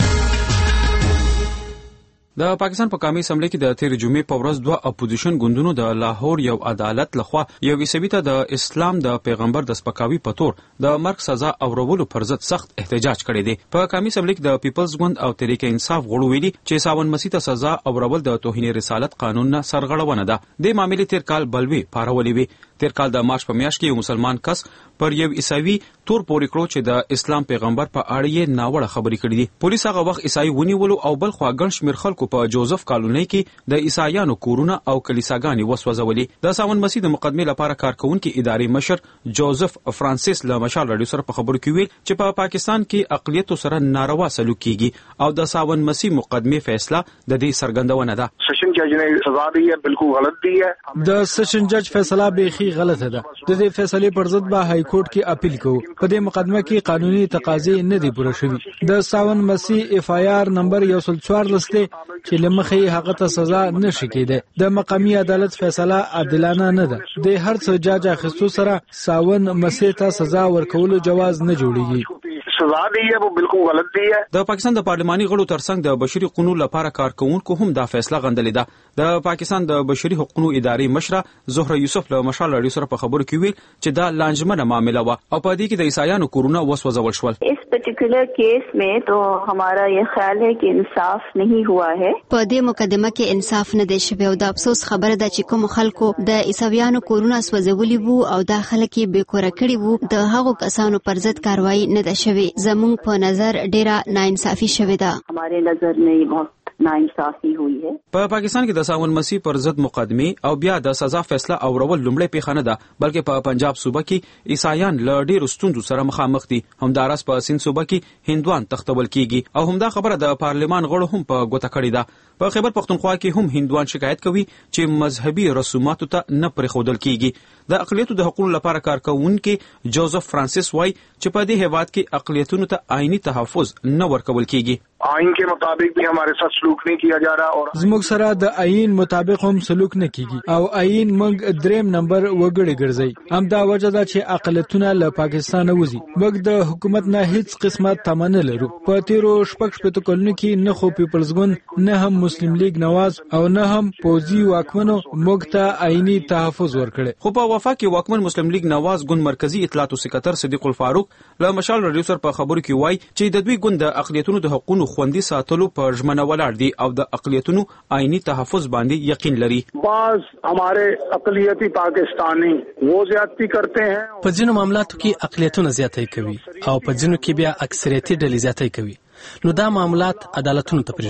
د پاکستان په قومي اسمبلی کې د تیر جمعې په ورځ دوه اپوزیشن ګوندونو د لاهور یو عدالت لخوا یو عیسوي ته د اسلام د پیغمبر د سپکاوي په تور د مرګ سزا اورولو پر ضد سخت احتجاج کړی دی. په قومي اسمبلی کې د پیپلز ګوند او تحریک انصاف غړو ویلي چې عیسی مسیح ته سزا اورول د توهین رسالت قانون نه سرغړونه ده. د معاملې تیر کال بلوي پارولې وي. تیر کال د مارچ په میاشت کې یو مسلمان کس پر یو عیسوي تور پورې کړو چې د اسلام پیغمبر په اړه یې ناوړه خبرې کړې دي. پولیس هغه وخت عیسوي ونیولو او بل خوا ګڼ شمېر خلکو په جوزف کالونۍ کې د عیسایانو کورونه او کلیساګانې وسوځولې. د ساون مسیح د مقدمې لپاره کارکونکي ادارې مشر جوزف فرانسیس له مشال رادیو سره په خبرو کې ویل چې په پا پاکستان کې اقلیتو سره ناروا سلوک کیږي او د ساون مسیح مقدمې فیصله د دې څرګندونه ده. سیشن جج نے سزا دی ہے بالکل غلط دی ہے. د سیشن جج فیصله بیخي غلطه ده. د دې فیصلې پر ضد به های کورټ کې اپیل کوو. په دې مقدمه کې قانوني تقاضې نه دي پوره شوي. د ساون مسیح اف آی آر نمبر یو سل څوارلس دی چې لمخې هغه ته سزا نشي کېده. د مقامی عدالت فیصله عادلانه نه ده. د هر څه جاج اخیستو سره ساون مسیح ته سزا ورکولو جواز نه جوړیږي. سزا دی ہے وہ بالکل غلط دی ہے. د پاکستان د پارلماني غړو ترڅنګ د بشري قانون لپاره کارکونکو هم دا فیصله غندلې ده. د پاکستان د بشري حقوقو ادارې مشره زهره یوسف له مشال رادیو سره په خبرو کې ویل چې دا لانجمنه معامله و او په دې کې د عیسایانو کورونه وسوځول شول. اس پرټیکولر کیس में तो हमारा ये ख्याल है कि इंसाफ नहीं हुआ है. په دې مقدمه کې انصاف نه دی شوی او د افسوس خبره ده چې کوم خلکو د عیسویانو کورونه سوځولي وو او د خلک یې بیکوره کړي وو د هغو کسانو پر ضد کاروایی نه ده شوی. زموږ په نظر ډیره ناانصافي شوې ده. हमारे नजर में बहुत ناانصافي हुई है. په پاکستان کې د ساون مسیح پر ضد مقدمه او بیا د سزا فیصله اورول لومړی پیښه نه ده بلکې په پنجاب صوبه کې عیسایان له ډیرو ستونزو سره مخامخ دي. همدارس په سند صوبه کې هندوان تختول کیږي او همدا خبره د پارلمان غړو هم په ګوته کړې ده. په خیبر پختونخوا کې هم هندوان شکایت کوي چې مذهبي رسوماتو ته نه پرېښودل کیږي. د اقلیتو د حقوقو لپاره کارکونکي جوزف فرانسیس وایي چې په دې هیواد کې اقلیتونو ته آئینی تحفظ نه ورکول کیږي. آئین के मुताबिक भी हमारे साथ सलूक नहीं किया जा रहा और زموږ سره د آئین مطابق هم سلوک نه کیږي او آئین موږ دریم نمبر وګړي ګرځي. هم دا وجه ده چې اقلیتونه له پاکستان وځي. موږ د حکومت نه هیڅ قسمه تمنه لرو. په تیرو شپږ شپږ کلونو کې نه خو پیپلز ګوند نه هم مسلم لیگ نواز او نه هم پوزي واکمنو موږ ته آئینی تحفظ ورکړي. خو په وفاق کې واکمن مسلم لیگ نواز ګوند مرکزی اطلاعات او سکرټر صدیق الفاروق له مشال رادیو سره په خبرو کې وایي چې د دوی ګوند د اقلیتونو د حقوقو خوندي ساتلو په ژمنه ولاړ دي او د اقلیتونو آئینی تحفظ باندې یقین لري. بعض हमारे اقلیتی پاکستانی وہ زیادتی کرتے ہیں. په ځینو معاملاتو کې اقلیتونه زیاتې کوي او په ځینو کې بیا اکثریتي ډلې زیاتې کوي. نو دا معاملات عدالتونو ته پرېږدو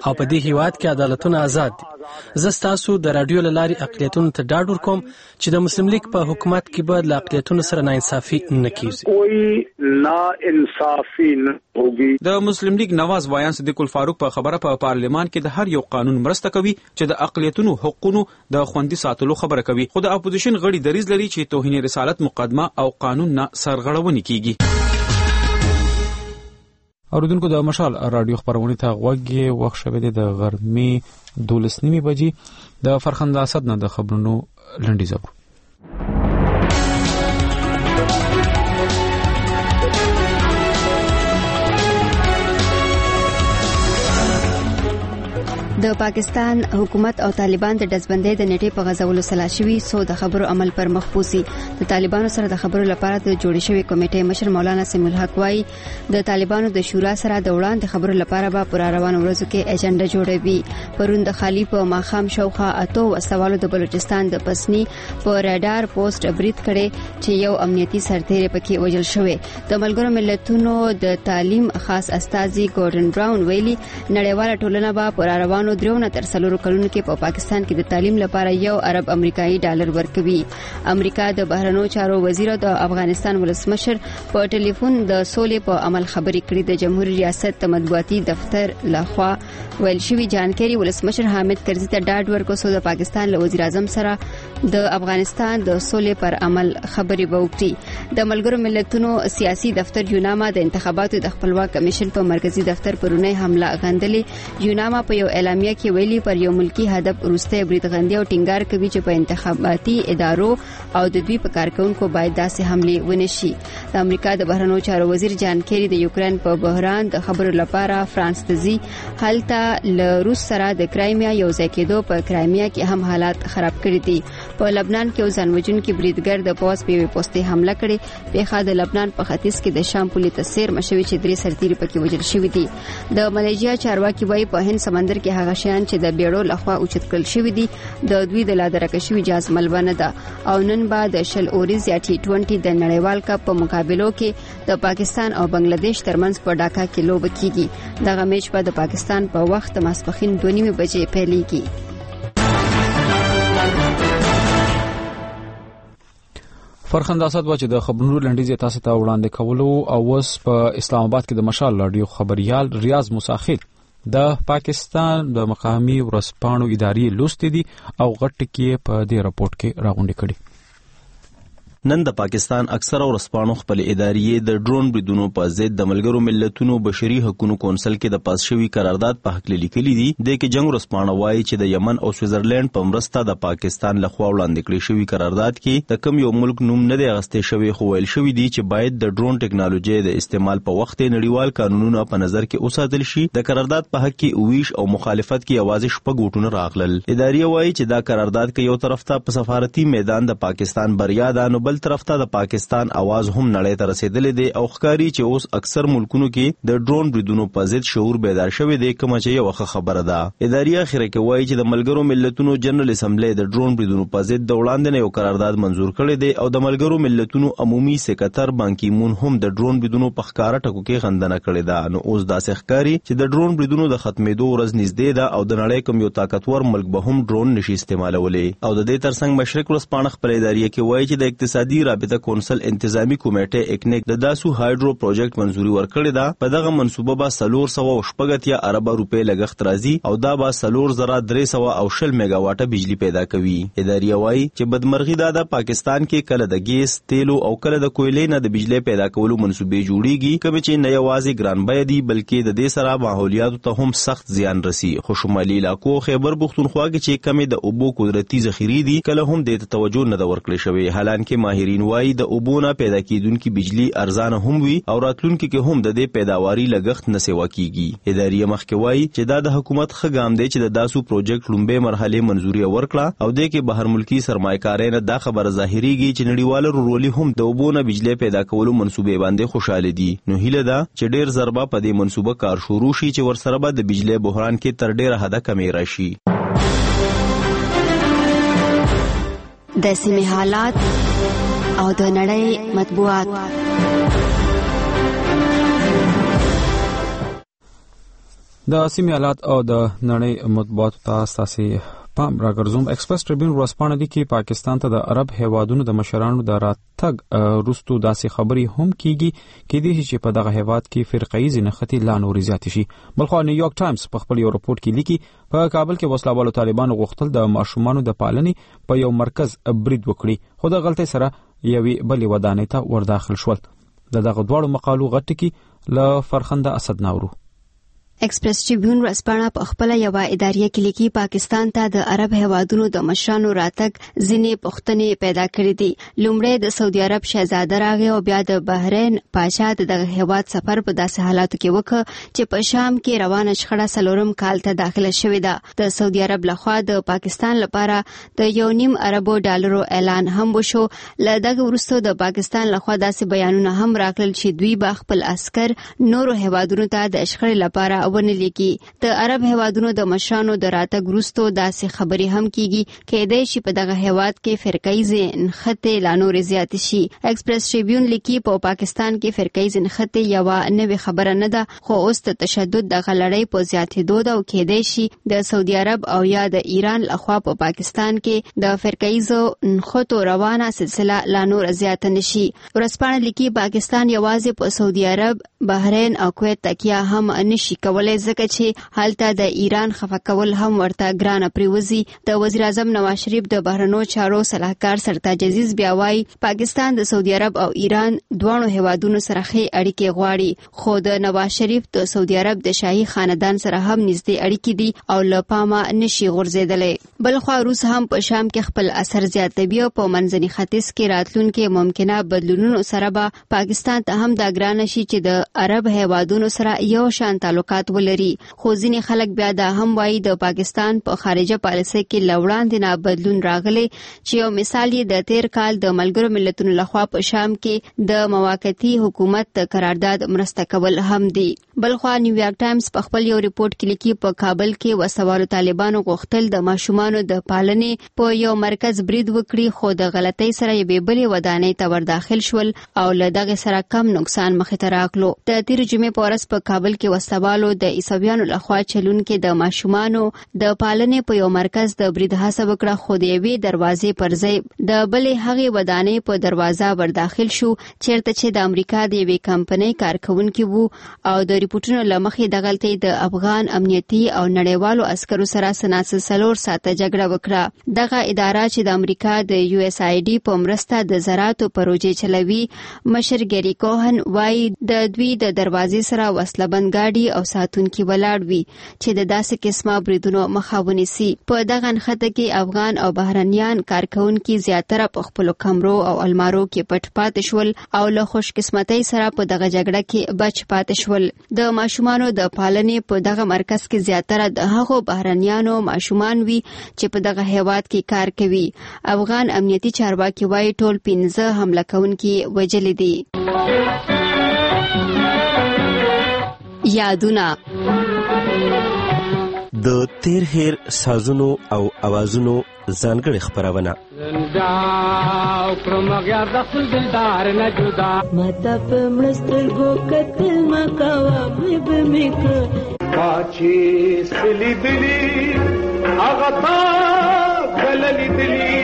او په دې هیواد کې عدالتونه آزاد دي. زه ستاسو د رادیو له لارې اقلیتونو ته ډاډ ورکوم چې د مسلم لیگ په حکومت کې به له اقلیتونو سره ناانصافي نه کیږي. کوئی ناانصافي نه ہوگی. د مسلم لیگ نواز وایان صدیق الفاروق په خبره په پارلیمان کې د هر یو قانون مرسته کوي چې د اقلیتونو حقوقو د خوندي ساتلو خبره کوي، خو د اپوزیشن غړي دریځ لري چې توهین رسالت مقدمه او قانون نه سرغړونه کیږي. اوریدونکو د مشال رادیو خبرونه ته غوږی وخت شوه د غرمې دولس نیمه بجې د فرخنده اسد نه د خبرونو لنډی زبر. د پاکستان حکومت او طالبان د دزبندۍ د نیټې په غځولو سلا شوي سو د خبرو عمل پر مخ پوسی. د طالبانو سره د خبرو لپاره د جوړې شوې کمیټې مشر مولانا سمیع الحق وايي د طالبانو د شورا سره د وړاندې خبرو لپاره به پر روانو ورځو کې اجنډا جوړوي. پرون د خالی په ماخام شوخه اتو وسوالو د بلوچستان د پسنی په رادار پوسټ برید کړي چې یو امنیتي سرتیری پکې وژل شوی. د ملګرو ملتونو د تعلیم خاص استاذي ګورډن براون ویلي نړیواله ټولنه به پر روانو درونه تر څلورو کلونو کې په پاکستان کې د تعلیم لپاره یو ارب امریکایي ډالر ورکوي. امریکا د بهرنیو چارو وزیر او د افغانستان ولسمشر په ټلیفون د سولې په عمل خبرې کړې. د جمهوریت ریاست مطبوعاتي دفتر لخوا ویل شوی جانکاری ولسمشر حامد کرزي ته ډاډ ورکړ چې د پاکستان له وزیر اعظم سره د افغانستان د سولې پر عمل خبرې وکړي. د ملګرو ملتونو سیاسي دفتر یوناما د انتخاباتو د خپلواک کمیشن په مرکزی دفتر پرونه حمله غندلې. یوناما په یو اعلامیه کې ویلي پر یو ملکی هدف وروسته بریدغندي او ټینګار کوي چې په انتخاباتي ادارو او د دوی په کارکونکو باید داسې حمله ونشي. د امریکا د بهرنیو چارو وزیر جان کیری د یوکرين په بحران د خبرو لپاره فرانس ته ځي. هلته له روس سره د کرایمیا یو ځای کېدو په کرایمیا کې هم حالات خراب کړي دي. په لبنان کې ځانوژن کې بریدګر د پوس په پوسټي حمله کړې. په د لبنان په ختیځ کې د شام پولي تسیر مشوي چې درې سرتیري پکې وژل شوي دي. د ملیشیا چارواکي وايي په هند سمندر کې هغه شیان چې د بیړو لخوا اوچت کړل شوی دي د دوی د لادرکه شوی جاز ملبنه ده او نن بعد د شل اوریز یا ټي ټوئنټي د نړیوال کپ په مقابلو کې د پاکستان او بنگلاديش ترمنځ په ډاکا کې لوب کیږي. دغه میچ په د پاکستان په وخت ماسپخین دوه نیمه بجې پیلېږي. فرخنده اسد و چې د خبرونو لنډیز تاسو ته وړاندې کولو او اوس په اسلام آباد کې د مشال رادیو خبريال ریاض مساخر د پاکستان د مقامی ورځپاڼو ادارې لوستې دي او غټ کې په دې راپورټ کې راغونډې کړي. نن د پاکستان اکثره ورځپاڼو خپل ادارې د ډرون بریدونو په ضد د ملګرو ملتونو بشري حقوقو کونسل کې د پاس شوی قرارداد په حق لیکلي دي. د کې جنگ ورځپاڼه وایي چې د یمن او سویټزرلند په مرسته د پاکستان لخوا وړاندې کړی شوی قرارداد کې د کم یو ملک نوم نه دی اغستې شوی، خو ویل شوی دی چې باید د ډرون ټکنالوژي د استعمال په وخت نړیوال قانونونه په نظر کې اوساتل شي. د قرارداد په حق کې اویش او مخالفت کې आवाज شپږ وټونه راغلل. ادارې وایي چې دا قرارداد کې یو طرف ته په سفارتي میدان د پاکستان بریا ده، نو بل طرف ته د پاکستان आवाज هم نړۍ ته رسیدلې دی او ښکاری چې اوس اکثر ملکونو کې د ډرون بریدونو په ضد شعور بیدار شوی دی، کوم چې یو ښه خبره ده. ادارې اخر کې وایي چې د ملګرو ملتونو جنرال اسمبلی د ډرون بریدونو په ضد د وړاندې یو قرارداد منزور کړی دی او د ملګرو ملتونو عمومي سکرټر بان کی مون هم د ډرون بریدونو په ښکارا ټکو کې غندنه کړې ده. نو اوس داسې ښکاری چې د ډرون بریدونو د ختمېدو ورځ نږدې ده او د نړۍ کوم یو طاقتور ملک به هم ډرون نشي استعمالولی. او د دې ترڅنګ مشرق ورځپاڼه خپل ادارې کې وایي چې د اقتصادي رابطه کونسل انتظامی کمیټه اکنیک د داسو هایډرو پروجیکټ منزوري ورکړې ده. په دغه منصوبه به سلور سوه شپږ ارب روپۍ لګښت راځي او دا به سلور زره درې سوه او شل میگا واټه بجلی پیدا کوي. ادارې وایي چې بدمرغي دا د پاکستان کې کله د ګیس، تیلو او کله د کویلې نه د بجلی پیدا کولو منصوبې جوړیږي، کوم چې نه یوازې ګران بیه دي بلکې د دې سره ماحولیاتو ته هم سخت زیان رسی. خو شمالي علاقو خیبر پختونخوا کې چې کمې د اوبو قدرتي ذخیرې دي کله هم د توجه نه ورکړل شوی، حالانکه ماهرین وایي د اوبو نه پیدا کیدونکي بجلی ارزانه هم وي او راتلونکي کې هم د دې پیداواري لګښت نه سیوا کیږي. ادارې مخکې وایي چې دا د حکومت ښه ګام دی چې د داسو پروجیکټ لومبه مرحله منزوري ورکړه او د کې بهر ملکی سرمایه‌کارانو دا خبره ظاهريږي چې نړیوال رورولي هم د اوبو نه بجلی پیدا کولو منصوبې باندې خوشاله دي. نو هیله ده چې ډیر ضربه په دې منصوبه کار شروع شي چې ورسره به د بجلی بحران کې تر ډیره حده کمی راشي. د سیمې حالات او د نړۍ مطبوعات. د سیمې حالات او د نړۍ مطبوعاتو ته ستاسي پام راګرځوم. ایکسپریس ټریبیون ورځپاڼه دی کې پاکستان ته د عرب هیوادونو د مشرانو د راتګ وروسته داسې خبرې هم کیږي کېدای چې په دغه هیواد کې فرقه‌ایزې نښتې لا نورې زیاتې شي. بلخو نیویارک ټایمز په خپل یو رپورټ کې لیکي په کابل کې وسله والو طالبانو غوښتل د ماشومانو د پالنې په یو مرکز برید وکړي، خو د غلطۍ سره یوې بلې ودانۍ ته ورداخل شول. د دغه دواړو مقالو غټ کې له فرخنده اسد ناورو. ایکسپریس ټریبیون ورځپاڼه په خپل یو اداریه کې لیکي پاکستان ته د عرب هیوادونو د مشرانو راتګ ځینې پوښتنې پیدا کړې دي. لومړی د سعودي عرب شهزاده راغی او بیا د بحرین پاچا د دغه هیواد سفر په داسې حالاتو کې وکړ چې په شام کې روانه شخړه څلورم کال ته داخله شوې ده. د سعودي عرب لخوا د پاکستان لپاره د یو نیم اربو ډالرو اعلان هم وشو. له دغه وروسته د پاکستان لخوا داسې بیانونه هم راغلل چې دوی به خپل عسكر نورو هیوادونو ته د شخړې لپاره ونه لیکي. د عرب هیوادونو د مشرانو د راتګ وروسته داسې خبرې هم کیږي کېدای شي په دغه هیواد کې فرقه‌ایزې نښتې لا نورې زیاتې شي. ایکسپریس ټریبیون لیکي په پاکستان کې فرقه‌ایزې نښتې یوه نوې خبره نه ده، خو اوس د تشدد دغه لړۍ په زیاتېدو ده او کېدای شي د سعودي عرب او یا د ایران لخوا په پاکستان کې د فرقه‌ایزو نښتو روانه سلسله لا نور زیاته نشي. ورځپاڼه لیکي پاکستان یوازې په سعودي عرب، بحرین او کویت تکیه هم نشي کولای ځکه چې هلته د ایران خفه کول هم ورته ګرانه پریوزي. د وزیر اعظم نواز شریف د بهرنیو چارو صلاحکار سرتاج عزیز بیا وایي پاکستان د سعودي عرب او ایران دواړو هیوادونو سره ښې اړیکې غواړي، خو د نواز شریف د سعودي عرب د شاهي خاندان سره هم نږدې اړیکې دي او له پامه نشي غورځېدلی. بلخوا روس هم په شام کې خپل اثر زیاتوي او په منځني ختیځ کې راتلونکي ممکنه بدلونونو سره به پاکستان ته هم دا ګرانه شي چې د عرب هیوادونو سره یو شان تعلقات ولري. خو ځینې خلک بیا دا هم وایي د پاکستان په خارجه پالیسۍ کې له وړاندې نه بدلون راغلی چې یو مثال یې د تیر کال د ملګرو ملتونو لخوا په شام کې د موقتي حکومت د قرارداد مرسته کول هم دي. بلخوا نیویارک ټایمز په خپل یو رپورټ کې لیکي په کابل کې وسوالو طالبانو غوښتل د ماشومانو د پالنې په یو مرکز برید وکړي، خو د غلطۍ سره یې بلې ودانۍ ته ورداخل شول او له دغه سره کم نقصان مخې ته راغلو. د تیر جمعې په ورځ په کابل کې وسوالو د عیسویانو لخوا چلونکي د ماشومانو د پالنې په یو مرکز د برید هڅه وکړه، خو د یوې دروازې پر ځای د بلې هغې ودانۍ په دروازه ورداخل شو چیرته چې د امریکا د یوې کمپنۍ کارکونکي وو او د ریپورټونو له مخې د غلطۍ د افغان امنیتي او نړیوالو عسکرو سره سناسل څلور ساعته جګړه وکړه. دغه اداره چې د امریکا د یو اس آی ډي په مرسته د زراعتو پروژې چلوي، مشر ګری کوهن وایي د دوی د دروازې سره وسله بند ګاډي او ساتونکي ولاړ وي چې د داسې قسمه بریدونو مخه ونیسي. په دغه نښته کې افغان او بهرنیان کارکونکي زیاتره په خپلو کمرو او المارو کې پټ پاتې شول او له خوش قسمتۍ سره په دغه جګړه کې بچ پاتې شول. د ماشومانو د پالنې په دغه مرکز کې زیاتره د هغو بهرنیانو ماشومان وي چې په دغه هیواد کې کار کوي. افغان امنیتي چارواکي وایي ټول پنځه حمله کوونکي وژلي دي. یادونه د تیر هیر سازونو او اوازونو ځانګړې خپرونه زنده کړم غیار د خپل دلدار نه جدا ماته په مړسترګو کتل مکوا به میکړه پاچې سلی دلی هغه تا کللی دلی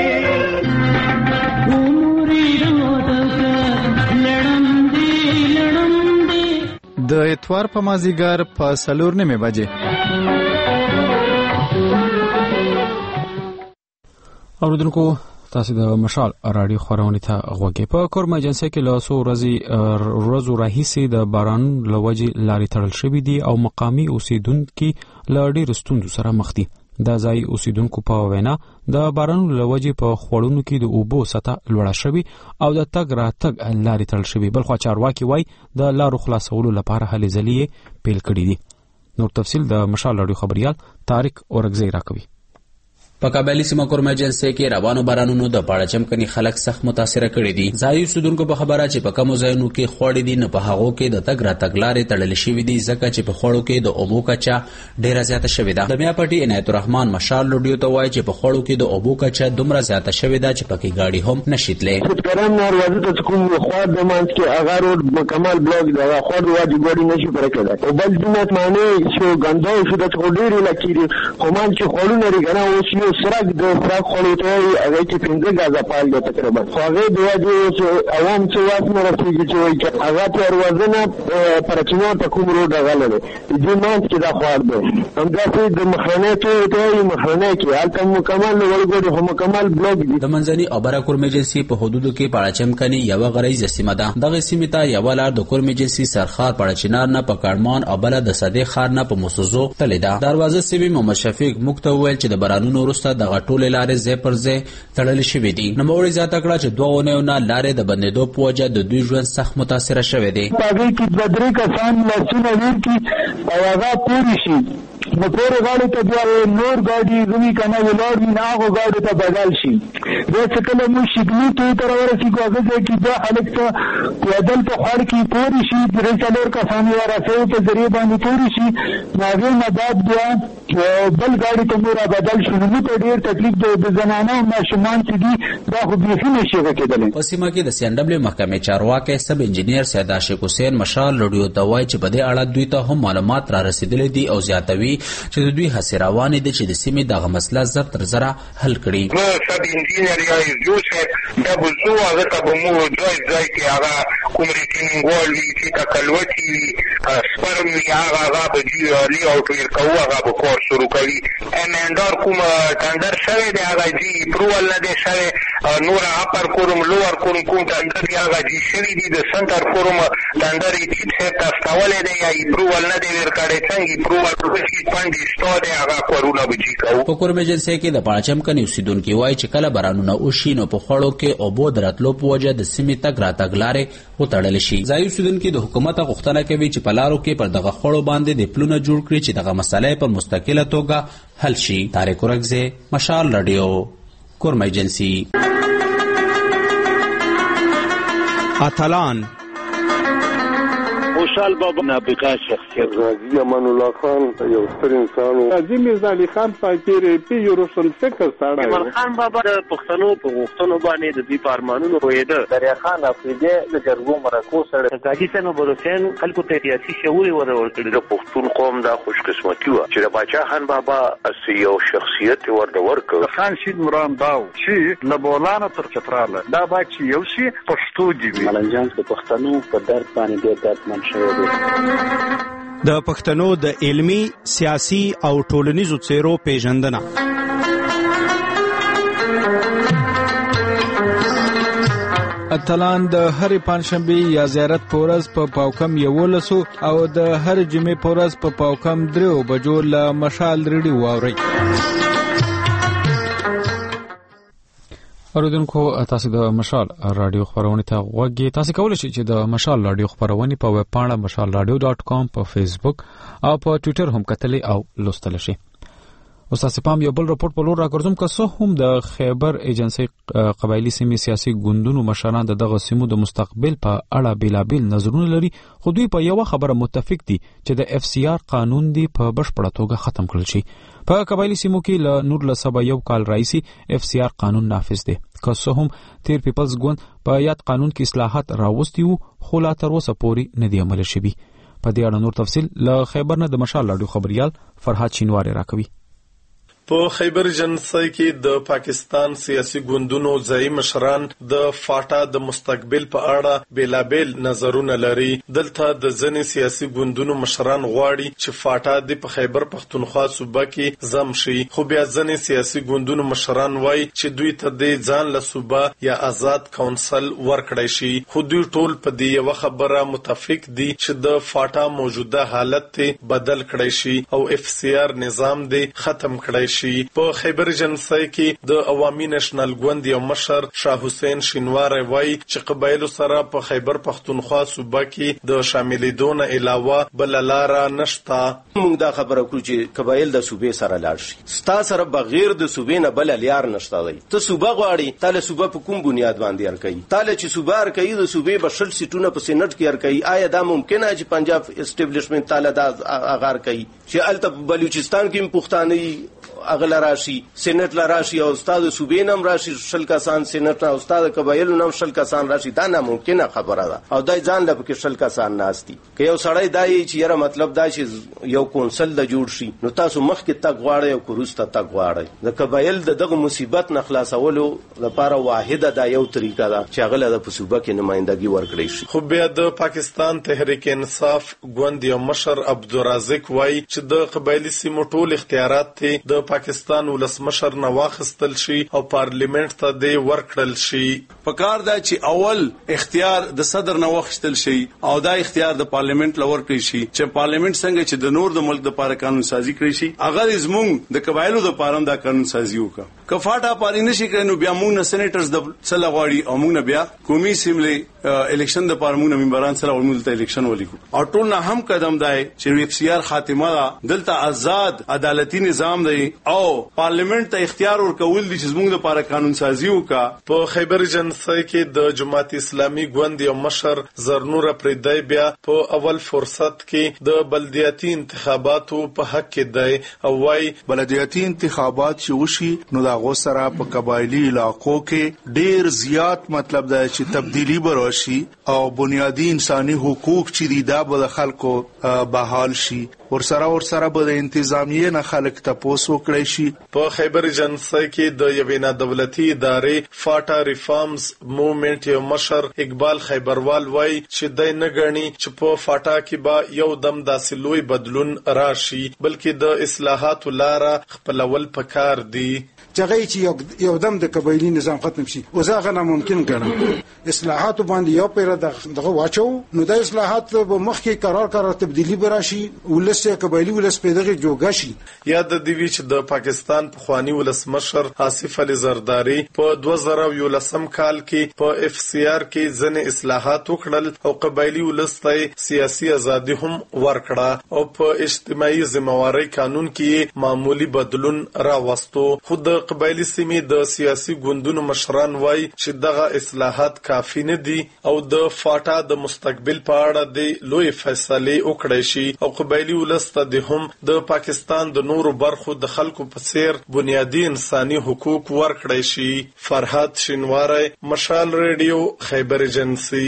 د اتوار په مازیګر په سلور نیمه بجې اوریدونکو تاسو د مشال رادیو خبرونه ته غوږی. په کورم ایجنسی کې له څو ورځې ورځو راهیسې د باران لوجې لارې تړل شوې دي او مقامی اوسیدونکو له ډېر ستونزو سره مخ دي. د ځای اوسیدونکو په وینا د باران لوجې په خوړونو کې د اوبو سطح لوړه شوې او د تګ راتګ لارې تړل شوې. بلخو چارواکي وایي د لارو خلاصولو لپاره هلې ځلې پیل کړې دي. نور تفصیل د مشال رادیو خبريال طارق اورګزی راکوي. په قبایلی سیمه کورمه جنسي کې روانو بارانونو د پاړچم کني خلک سخت متاثر کړي دي. ځایي اوسیدونکو په خبره چې په کومو ځایونو کې خوړې دي نه په هغو کې د تګ راتګ لارې تړل شوې دي ځکه چې په خوړو کې د اوبو کچه ډیره زیاته شوې ده. د میاپټي عنایت الرحمن مشال لوډیو ته وایي چې په خوړو کې د اوبو کچه دومره زیاته شوې ده چې پکې ګاډي هم نشي تللی. خودکاران دروازه ته کوم خوا د مانځ کې هغه روډ مکمل بلاک دی، هغه خوا دروازه ګاډي نشي پر کېدای. او بل دمت معنی شو ګندو شو د ډېرې لکېږي خو مان چې خوړونه لري کنه اوس یو سرک د سرک خوړو ته هغه چې پنځه غازه پال دی تقریبا. خو هغه د واجب عوام څه وخت نه رسېږي چې وایي هغه دروازه نه پرچینو ته کوم روډ غل دی د مانځ کې دا خوا دی. همداسې د مخانه ته ته مخانه کې هلته مکمل ولګړي هم مکمل بلاک دی. د منځني او برا کورمه جنسي په حدودو کې پاړچم کني یو غریزه سیمه ده. دغه سیمه ته یو لار د کورمه جنسي سرخار پاړچینار نه په کارمان او بل د صدې خار نه په مسوزو تللی ده. دروازه سیمه محمد شفیق مکته ویل چې د بارانونو وروسته د غټولې لارې ځای پر ځای تړل شوې دي. نوموړي زیاته کړه چې دوه اونیو نه لارې د بندېدو په وجه د دوی ژوند سخت متاثره شوی دی. په هغې کې دوه درې کسان لاسونه ویر کړي او هغه پورې شي نو پورې غاړې ته بیا نور ګاډي زمي که نه ولاړ وي نه هغو ګاډو ته بدل شي. بیا چې کله موږ شګلي ټوی ته راورسېږو هغه ځای کې بیا خلک ته پیدل په خوړ کې پورې شي درې څلور کسان یې رسیو په ذریعې باندې پورې شي نو هغې نه بعد بیا بل ګاډي ته مو را بدل شو. نو موږ ته ډېر تکلیف دی. د زنانه او ماشومان چې دي دا خو بیخي نشي کېدلی. په سیمه کې د سی ان ډبلیو محکمې چارواکی سب انجینیر سید عاشق حسین مشال لوډیو ته وایي چې په دې اړه دوی ته هم معلومات را رسېدلي دي او زیاتوي چې د دوی هڅې روانې دي چې د سیمې دغه مسله زر تر زره حل کړي. سب انجینیر یا ایزو صاحب دا به زو هغه ته به مو ځای ځای کې هغه کوم ریټینګوال وي چې تکلوتي وي سپرم وي هغه هغه به جي علي او ټویر کوو هغه به کور شروع کوي. امندار کوم ټنډر شوی دی هغه جي اپروول نه دی شوی. نور اپر کورم لوور کورم کوم ټنډر دی هغه جي شوي دي. د سنټر کورم ټنډر یې چیف صاحب ته استولی دی یا اپروول نه دی ورکړی. څنګه اپروول وشي پنډې شته دی هغه کورونه به جي کوو. په کورمه جنسي کې د پاړچم کني اوسیدونکي وایي چې کله بارانونه وشي نو په خوړو کې اوبو د راتلو په وجه د سیمې تګ راتګ لارې وتړل شي. ځایي اوسیدونکي د حکومت غوښتنه کوي چې په لارو کې پر دغه خوړو باندې د پلونه جوړ کړي چې دغه مسله په مستقله توګه حل شي. طارق ورکزه مشال رادیو کورمه جنسي. اتلان خوشحال بابا نابغه شخصیت غازی امان الله خان یو ستر انسان و. قاضي میرزا علي خان فقیر پی یو روشن فکر سړی و. ایمل خان بابا د پښتنو په غوښتنو باندې د دوی په ارمانونو پوهېده. دریا خان افریدی د جرګو مرکو سړی. قاضي صاحب بلوچستان خلکو ته سیاسي شعور ور ورکړي. د پښتون قوم دا خوشقسمتي وه چې د باچا خان بابا اصلي یو شخصیت ورته ورکړ. خان شید مرام داو چې له بولانه تر چتراله دا با چې یو شي پښتو دي وي. ملنجان د پښتنو په درد باندې ډېر دردمن د پښتنو د علمي، سیاسي او ټولنیزو څیرو پیژندنه. اتلان د هرې پنځشنبې یا زیارت په ورځ په پاوکم یولسو او د هر جمعې په ورځ په پاوکم دریو بجو له مشال ریډیو واورئ. اوریدونکو تاسو د مشال رادیو خبرونه ته غوږی. تاسو کولای شئ چې د مشال رادیو خبرونه په ویب پاڼه مشال رادیو ډاټ کام په فیسبوک او په ټوئیټر هم کتلی او لوستل شئ. اوس تاسو پام یو بل راپورټ په لور راګرځوم که څه هم د خیبر ایجنسی قبایلی سیمې سیاسي ګوندونو مشران د دغه سیمو د مستقبل په اړه بیلابیل نظرونه لري، خو دوی په یو خبره متفق دي چې د اف سی آر قانون دی په بشپړه توګه ختم کړل شي. په قبایلی سیمو کې له نور له سبا یو کال راځي اف سی آر قانون نافذ دی. که څه هم تیر پیپلز ګوند په یاد قانون کې اصلاحات راوستي وو خو لا تر اوسه پورې نه دی عملي شوي. په دې اړه نور تفصیل له خیبر نه د مشال رادیو خبريال فرهاد شینواری راکوي. په خیبر جنسي کې د پاکستان سیاسي ګوندونو ځایي مشران د فاټا د مستقبل په اړه بیلابیل نظرونه لري. دلته د ځینې سیاسي ګوندونو مشران غواړي چې فاټا د په خیبر پښتونخوا صوبه کې ضم شي، خو بیا ځینې سیاسي ګوندونو مشران وایي چې دوی ته د ځان له صوبه یا آزاد کونسل ورکړی شي. خو دوی ټول په دې یو خبره متفق دي چې د فاټا موجوده حالت ته بدل کړی شي او اف سی آر نظام دې ختم کړی شي. شي. په خیبر جنسای کې د عوامي نېشنل ګوند یو مشر شاه حسین شینواری وایي چې قبایلو سره په خیبر پختونخوا صوبه کې د شاملېدو نه علاوه بل لاره نشته. موږ دا خبره کوو چې قبایل د صوبې سره لاړ شي. ستا سره بغیر د صوبې نه بل لیار نشته دی. ته صوبه غواړي، تاله صوبه په کوم بنیاد باندې ورکوي؟ تاله چې صوبه ورکوي د صوبې به شل سیټونه په سینټ کې ورکوي. آیا دا ممکنه چې پنجاب اسټابلیشمنت تاله دا اغار کوي چې الته بلوچستان کې پښتانه اغل راشي، سینټ لا راشي او استاد صوبې نام راشي، شل کسان سینټ او استاد قبایل نام شل کسان راشي؟ دا نه ممکنه خبره ده. او دای ځان له کې شل کسان ناشتي که یو سړی دای چې یره مطلب دا چې یو کونسل د جوړ شي، نو تاسو مخ کې تک غواړئ او کوروسته تک غواړئ. د قبایل د دغه مصیبت نه خلاصولو لپاره واحده دا یو طریقه ده چې هغه د صوبه کې نمائندګي ورکړي شي. خو بیا د پاکستان تحریک انصاف ګوند یو مشر عبدالرازق وایي چې د قبایلی سیمو ټول اختیارات ته د پاکستان ولسمشر نه واخیستل شي او پارلیمنت ته د ورکړل شي. پکار دا چې اول اختیار د صدر نه واخیستل شي او دا اختیار د پارلیمنت لور کړی شي چې پارلیمنت څنګه چې د نور د ملک د لپاره قانون سازي کړی شي، هغه زموږ د قبایلو د لپاره دا قانون سازي وکړه. کفاټه پاري نشي کړي نو بیا موږ نه سېنیټرز د سلا غواړي او موږ نه بیا قومي اسمبلی الیکشن د لپاره موږ ممبران سره ورمول ته الیکشن ولیکو. او ټول نه هم قدم دی چې اختیار خاتمه ده، دلته آزاد عدالتي نظام دی او پارلیمنت ته اختیار ورکول دي چې موږ د لپاره قانون سازي وکړه. په خیبر جنسای کې د جماعت اسلامي ګوند یو مشر زرنور پریدای بیا په اول فرصت کې د بلدیاتي انتخاباتو په حق کې دی او وايي بلدیاتي انتخابات چې وشي نو دا غو سره په قبایلی علاقو کې ډیر زیات مطلب دا چې تبدیلی براشي او بنیادی انساني حقوق چې دي دا به خلکو بحال شي. ورسره ورسره به د انتظامیه نه خلک تاسو کړی شي. په خیبر جنسای کې د یوې نه دولتي ادارې فاټا ریفارمز موومېنټ یو مشر اقبال خیبروال وایي چې دای نه غني چې په فاټا کې به یو دم داسې لوی بدلون راشي، بلکې د اصلاحاتو لاره خپلول پکار دي. چغې چې یو دم د قبایلی نظام ختم شي او زه نه ممکن ګڼم. اصلاحات باندې یو پیر دغه واچو نو د اصلاحات په مخ کې قرار قرار تبدیلی براشي، ولسه قبایلی ولس پیدغه جوګه شي. یاد د دیوی چې د پاکستان پخوانی ولسمشر آصف علي زرداری په دوه زره یولسم کال کې په اف سی آر کې ځنې اصلاحات وکړل او قبایلی ولس ته سیاسي ازادي هم ورکړه او په اجتماعي ذمہواری قانون کې معمولی بدلون راوستو. خود قبایلی سیمې د سیاسي ګوندونو مشران وایي چې دغه اصلاحات کافی نه دي او د فاټا د مستقبل په اړه د لوی فیصله وکړي شي او قبایلی ولس ته هم د پاکستان د نورو برخو د خلکو په څیر بنیادی انساني حقوق ورکړي شي. فرحات شینواری، مشال ریډیو، خیبر ایجنسی.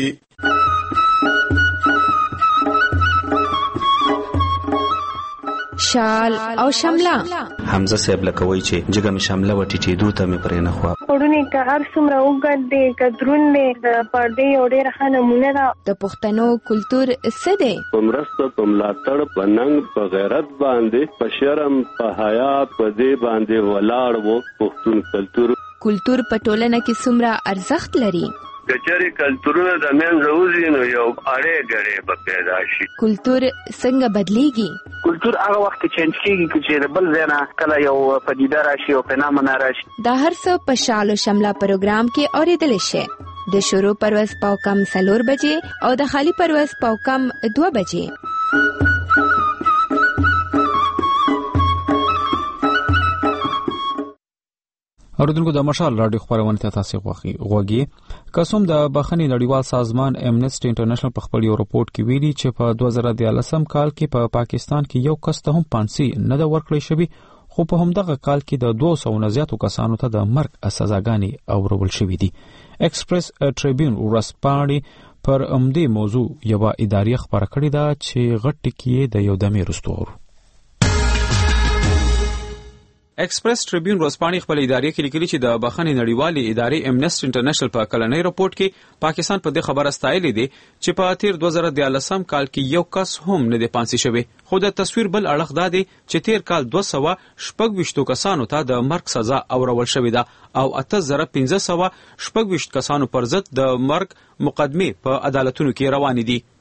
شال او شمله حمزه صاحب لکوي چې جګه می شامله و ټیټېدو ته مې پرې نه خوا پړونی که هر څومره وګد دی که درون دی د پردې یو ډېره ښه نمونه ده. د پښتنو کلتور څه دی؟ په مرسته، په ملاتړ، په ننګ، په غیرت باندې، په شرم، په حیا، په دې باندې ولاړ وو پښتون کلتور. کلتور په ټولنه کې څومره ارزښت لري؟ کچری کلتورونه د منځه وځي نو یو اړې ګړې به پیدا شي. کلتور څنګه بدلیږي؟ کلتور هغه وخت چینج کیږي چې د بل ځای نه کله یو پدیده راشي او فنامنا راشي. دا هر څه په شال او شمله پروګرام کې اوریدل شي. د شروع پرواز پاو کم سلور بجې او د خالی پرواز پاو کم دو بجې. اوریدونکو د مشال رادیو خبرونه ته تاسو غوږی قسم د بخښنې نړیوال سازمان امنیسټي انټرنیشنل په خپل یو رپورت کې ویلي چې په دوه زره دیارلسم کال کې په پا پاکستان کې یو کس ته هم پانسي نه د ورکړی شوی، خو په همدغه کال کې د دوه سوو نه زیاتو کسانو ته د مرګ سزاګانې اورول شوې دي. ایکسپریس ټریبیون ورسپاڼې پر امدې موضوع یو اداري خبره کړې ده چې غټ ټکی د یو دمې رستور. ایکسپریس ټریبیون ورځپاڼې خپل ادارې کې لیکلي چې د بخښنې نړیوالې ادارې امنیسټي انټرنیشنل په کلنۍ رپورت کې پاکستان په دې خبره ستایلې دي چې په تیر دوه زره دیارلسم کال کې یو کس هم نه دی پانسي شوی، خو د تصویر بل اړخ دا دی چې تیر کال دوه سوه شپږ ویشتو کسانو ته د مرګ سزا اورول شوې ده او اته زره پنځه سوه شپږ ویشت کسانو پر ضد د مرګ مقدمې په عدالتونو کې روانې دي.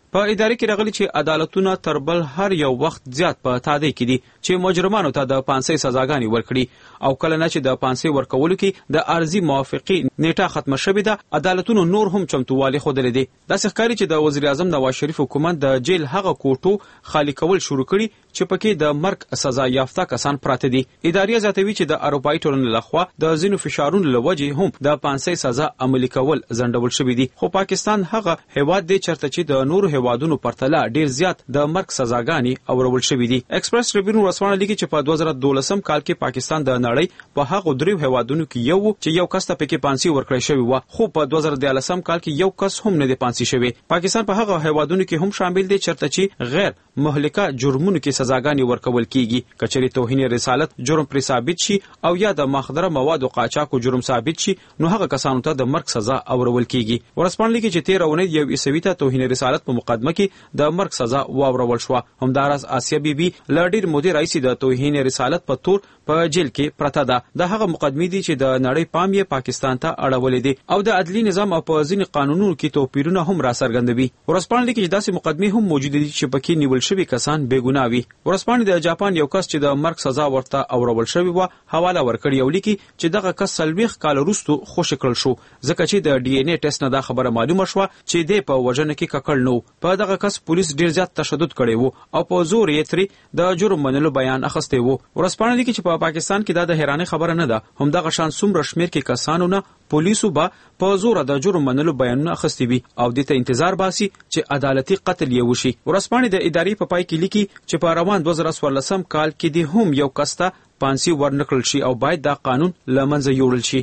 په ادارې کې راغلي چې عدالتونه تر بل هر یو وخت زیات په تادی کې دي چې مجرمانو ته د پانسۍ سزاګانې ورکړي او کله نه چې د پانسۍ ورکولو کې د عارضي موافقې نیټه ختمه شوې ده عدالتونو نور هم چمتووالی ښودلی دی. داسې ښکاري چې د وزیر اعظم نواز شریف حکومت د جیل هغه کوټو خالی کول شروع کړي چې پکې د مرګ سزا یافته کسان پراته دي. ادارې زیاتوي چې د اروپایي ټولنې لخوا د ځینو فشارونو له وجې هم د پانسۍ سزا عملي کول ځنډول شوي دي. خو پاکستان هغه هیواد دی چېرته چې د نورو هیوادونو پرتله ډیر زیات د مرګ سزاګانې اورول شوي دي. ایکسپریس ټریبیون ورځپاڼه لیکي چې په دوه زره دولسم کال کې پاکستان د نړۍ په هغو دریو هیوادونو کې یو چې یو کس ته پکې پانسۍ ورکړی شوې وه خو په دوه زره دیارلسم کال کې یو کس هم نه دی پانسۍ شوی. پاکستان په هغه هیوادونو کې هم شامل دی چېرته چې غیر مهلکه جرمونو کې سزاګانې ورکول کیږي. کچېرې توهین رسالت جرم پرې ثابت شي او یا د مخدره موادو قاچاقو جرم ثابت شي نو هغه کسانو ته د مرګ سزا اورول کیږي. ورځپاڼه لیکي چې تېره اونۍ یو عیسوي ته توهین رسالت په مقدمه کې د مرګ سزا واورول شوه. همداراز آسیا بیبي له ډېر مودې راهیسې د توهین رسالت په تور په جیل کې پرته ده. د هغه مقدمې دي چې د نړۍ پام یې پاکستان ته اړولې دي او د عدلي نظام او په ځینې قانونونو کې توپیرونه هم راڅرګندوي. ورځپاڼه لیکي چې داسې مقدمې هم موجودې دي چې پکې نیول شوي کسان بېګناه وي. ورځپاڼې د جاپان یو کس چې د مرګ سزا ورته اورول شوې وه حواله ورکړې او لیکي چې دغه کس څلوېښت کاله وروستو خوشي کړل شو ځکه چې د ډي ان اے ټیسټ نه دا خبره معلومه شوه چې دی په وژنه کې ککړ نه و. په دغه کس پولیس ډېر زیات تشدد کړی و او په زور یې ترې د جرم منلو بیان اخیستی و. ورځپاڼه لیکي چې په پاکستان کې دا د حیرانۍ خبره نه ده. همدغه شان څومره شمېر کې کسانو نه پولیسو به په زوره د جرم منلو بیانونه اخیستي وي او دې ته انتظار باسي چې عدالتي قتل یې وشي. ورځپاڼې د ادارې په پای کې لیکي چې په روان دوه زره څوارلسم کال کې دې هم یو کس ته پانسۍ ورنکړل شي او باید دا قانون له منځه یوړل شي.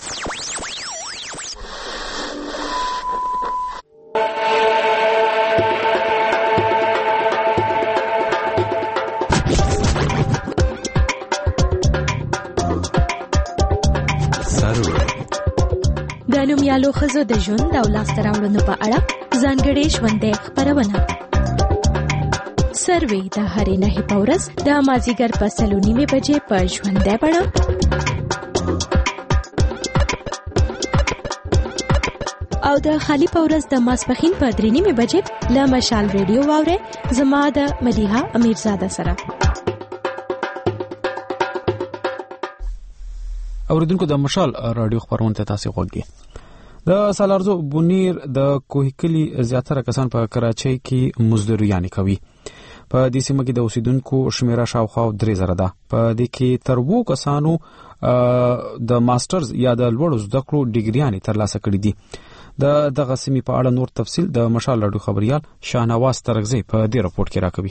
د نومیالو ښځو د ژوند او لاسته راوړنو په اړه ځانګړې ژوندۍ خپرونه سروې د هرې نهې په ورځ د مازدیګر په سلو نیمې بجې په ژوندۍ بڼه او د خالي په ورځ د ماسپښین په درې نیمې بجې له مشال ریډیو واورئ زما د مدیحه امیرزاده سره. اوریدونکو د مشال رادیو خبرونه ته تاسو غوږی. د سالارزو بونیر د کوهکلی زیاتره کسان په کراچۍ کې مزدوریانې کوي. په دې سیمه کې د اوسیدونکو شمیره شاوخوا درې زره ده. په دې کې تر وو کسانو د ماسترز یا د لوړو زده کړو ډیګریانې ترلاسه کړي دي. د دغه سیمې په اړه نور تفصیل د مشال رادیو خبريال شاهنواز ترغزی په دې راپورټ کې راکوي.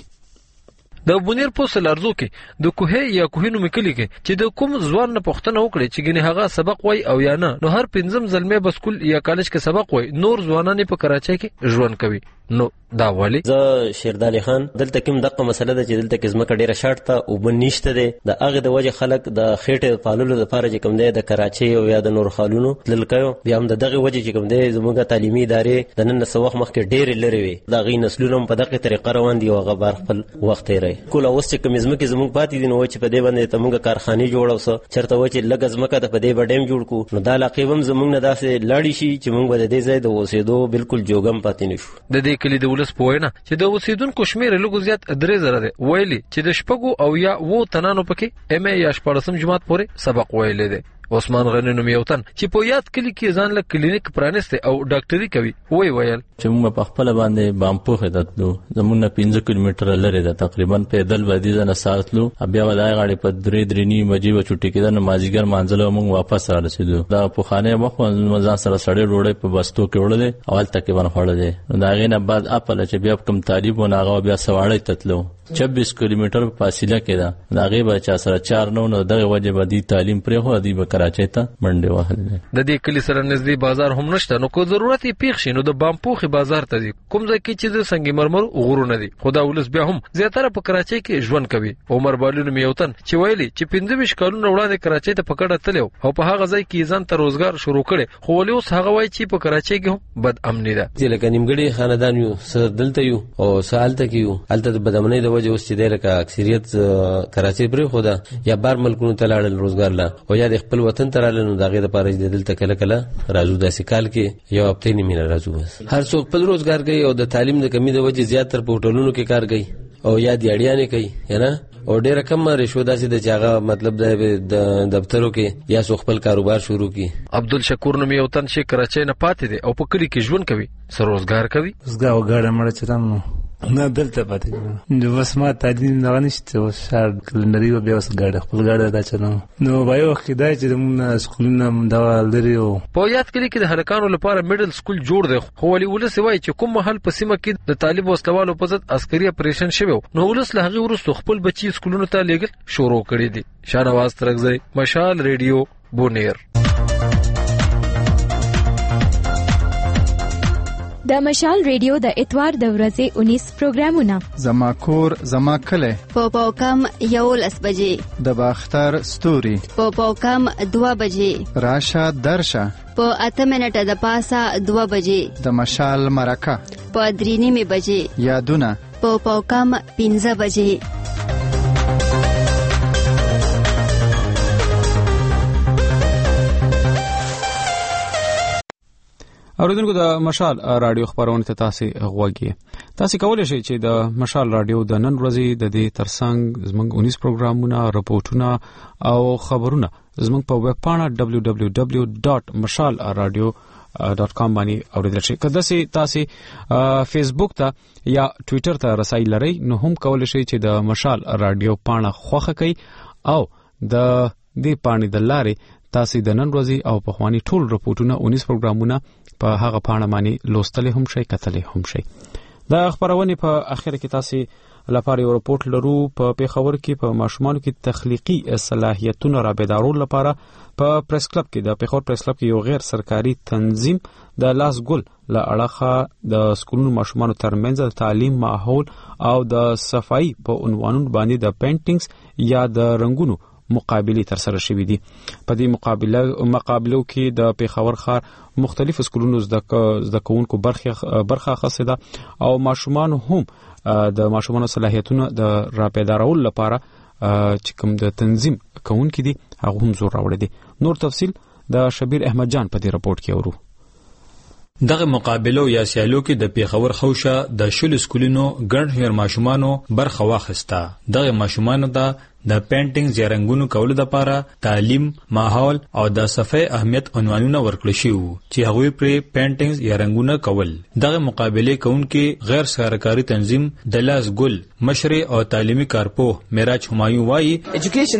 د بونیر په سلارزو کې د کوهه یا کوهینو مکلی کې چې د کوم ځوان نه پښتنه وکړي چې ګنې هغه سبق وای او یا نه نو هر پنځم زلمه بس کول یا کالج کې سبق وای نور ځوانان په کراچۍ کې ژوند کوي. نو دا والی زه شیردالي خان دلته کوم دغه مسله ده چې دلته کې زمکه ډیره شارټ ته او بنشته ده د هغه د وجه خلک د خېټه پالولو لپاره چې کوم دی د کراچۍ او یا د نور خالونو دلکایو بیا هم دغه وجه چې کوم دی زموږه تعلیمي ادارې د نن سوخ مخکې ډېر لري وي دا غي نسلونو په دغه طریقه روان دي او غبر خپل وخت یې رہی کول اوس چې کوم زمکه زموږ پاتې دي نو چې په دې باندې ته موږ کارخانه جوړو سو چرته و چې لګ زمکه ته په دې بډیم جوړ کو نو دا لقبم زموږ نه داسې لاړی شي چې موږ به دې ځای د اوسېدو بالکل جوګم پاتې نشو. د دې کلی د ولس پوینه چې د اوسیدونکو شمیر لږ زیات درې زره دی ویلي چې د شپږو او یا وو تنانو پکې ام ای یا شپږم جماعت پورې سبق ویلې دی. عثمان غنی نوم یو تن چې په یاد کلی کې ځان له کلینیک پرانسته او ډاکټري کوي وای ویل چې موږ په خپل باندې بامپو خداتلو زمونږ نه پنځه کیلومتره لري ده تقریبا پیدل ودی ځنه ساتلو بیا ودای غاړي په درې درې نی مجي و چټي کې د مازیګر مانځلو موږ واپس را رسیدو دا په خانه مخ ځان سره سړې روړې په بستو کې وړلې اول تقریبا خړلې دا غینه بعد خپل چې بیا کوم طالب و ناغه بیا سواړې تتلو چوبیس کیلومتر په فاصله کې ده دا غي بچا سره چار نو نو دغه وجه بدی تعلیم پرې هو دی به کراچۍ ته منډه وهل د دې کلی سره نږدې بازار هم نشته نو کو ضرورت یې پیښ شي نو د بامپوخي بازار ته ځي کوم ځکه چې د سنگ مرمر غرونه دي خدا ولس بیا هم زیاتره په کراچۍ کې ژوند کوي. عمر بالون میوتن چې ویلي چې پنځه ویشت کلونه وړاندې کراچۍ ته پکړه تلو او په هغه ځای کې ځان ته روزګار شروع کړي خو ولې اوس هغه وایي چې په کراچۍ کې هم بد امني ده. چې لکه نیمګړي خاندان یو سر دلته یو او سالته کیو الته د بدامنۍ د وجه اوس چې د اکثریت کراچۍ پرې خو ده یا بار ملکونو ته لاړل روزګار لا او یا د خپل وطن ته راغلل نو د هغې دپاره چې دلته کله کله راځو داسې کال کې یو هفتې نیمې نه راځو. بس هر څوک خپل روزګار کوي او د تعلیم د کمي د وجې زیاتر په هوټلونو کې کار کوي او یا دیاړیانې کوي نه او ډیره کم رشوه داسې د چې هغه مطلب د دفترو کې یا څوک خپل کاروبار شروع کړي. عبدالشکور نوم یو تن چې کراچۍ نه پاتې دی او په کلي کې ژوند کوي، څه روزګار کوي؟ روزګار وګاړه مړه چرم نو نه دلته پاتې نو بس ما تعلیم نه نشته او شهر کلندري او بیا اوس ګاډه خپل ګاډه دا چلو نو وایو خدای چې موږ سکولونه دا لري. او په یاد کلی کې د هلکانو لپاره میډل سکول جوړ دی، خو ولې ولس وایي چې کوم محل په سیمه کې د طالب وسلوالو په ضد عسکري اپریشن شوی نو ولس له هغه وروسته خپل بچي سکولونو ته لیږل شروع کړی دي. شاهنواز ترغزی، مشال ریډیو، بونیر. د مشال ریډیو د اتوار د ورځې انیس پروګرامونه: زما کور زما کلی، په پاوکم یولس بجې، د باختر ستوري، په پاوکم دوه بجې، راشه درشه، په اته منټه د پاسه دوه بجې، د مشال مرکه په درې نیمې بجې، یادونه په پاوکم پنځه بجې. اوریدونکو د مشال رادیو خبرونه ته تاسو غوږی تاسو کولای شئ چې د مشال رادیو د نن ورځې د دې ترڅنګ زموږ انیس پروګرامونه، رپورټونه او خبرونه زموږ په ویب پاڼه دبلیو دبلیو دبلیو ډاټ مشال رادیو ډاټ کام باندې اوریدل شئ. کله چې تاسو فیسبوک ته یا ټوئیټر ته رسای لرئ نو هم کولای شئ چې د مشال رادیو پاڼه خوښه کړئ او د دې پاڼې د لارې تاسو د نن ورځې او په خواني ټول رپورټونه انیس پروګرامونه په هغه پاڼه باندې لوستل هم شي، کتل هم شي. د خبرونه په اخر کې تاسو لپاره یو رپورټ لرو. په پیښور کې په ماشومانو کې تخلیقي صلاحیتونو را بیدارولو لپاره په پریس کلب کې د پیښور پریس کلب کې یو غیر سرکاري تنظیم د لاس ګل له اړخه د سکولونو ماشومانو ترمنځ د تعلیم ماحول او د صفائی په عنوانونو باندې د پینټینګز یا د رنگونو مقابله تر سره شوې دي. په دې مقابله مقابلو کې د پیښور ښار مختلف سکولونو زده کوونکو برخه برخه اخیسته ده او ماشومان هم د ماشومانو صلاحیتونو د راپیدارولو لپاره چې کوم د تنظیم کوونکي دي هغه هم زور راوړي دي. نور تفصیل د شبیر احمد جان په دې رپورت کې اورو. دغه مقابلو یا سیالو کې د پیښور خوشه د شل سکولونو ګڼ شمېر ماشومانو برخه واخیسته. دغه ماشومانو ته د پینټینګز یا رنگونو کولو لپاره تعلیم، ماحول او د صفای اهمیت عنوانونه ورکړل شوي چې هغوی پر پینټینګز یا رنگونه کول. دغه مقابله کوونکې غیر سرکاري تنظیم د لاس ګل مشر او تعلیمي کارپوه معراج همایون وایي ایجوکیشن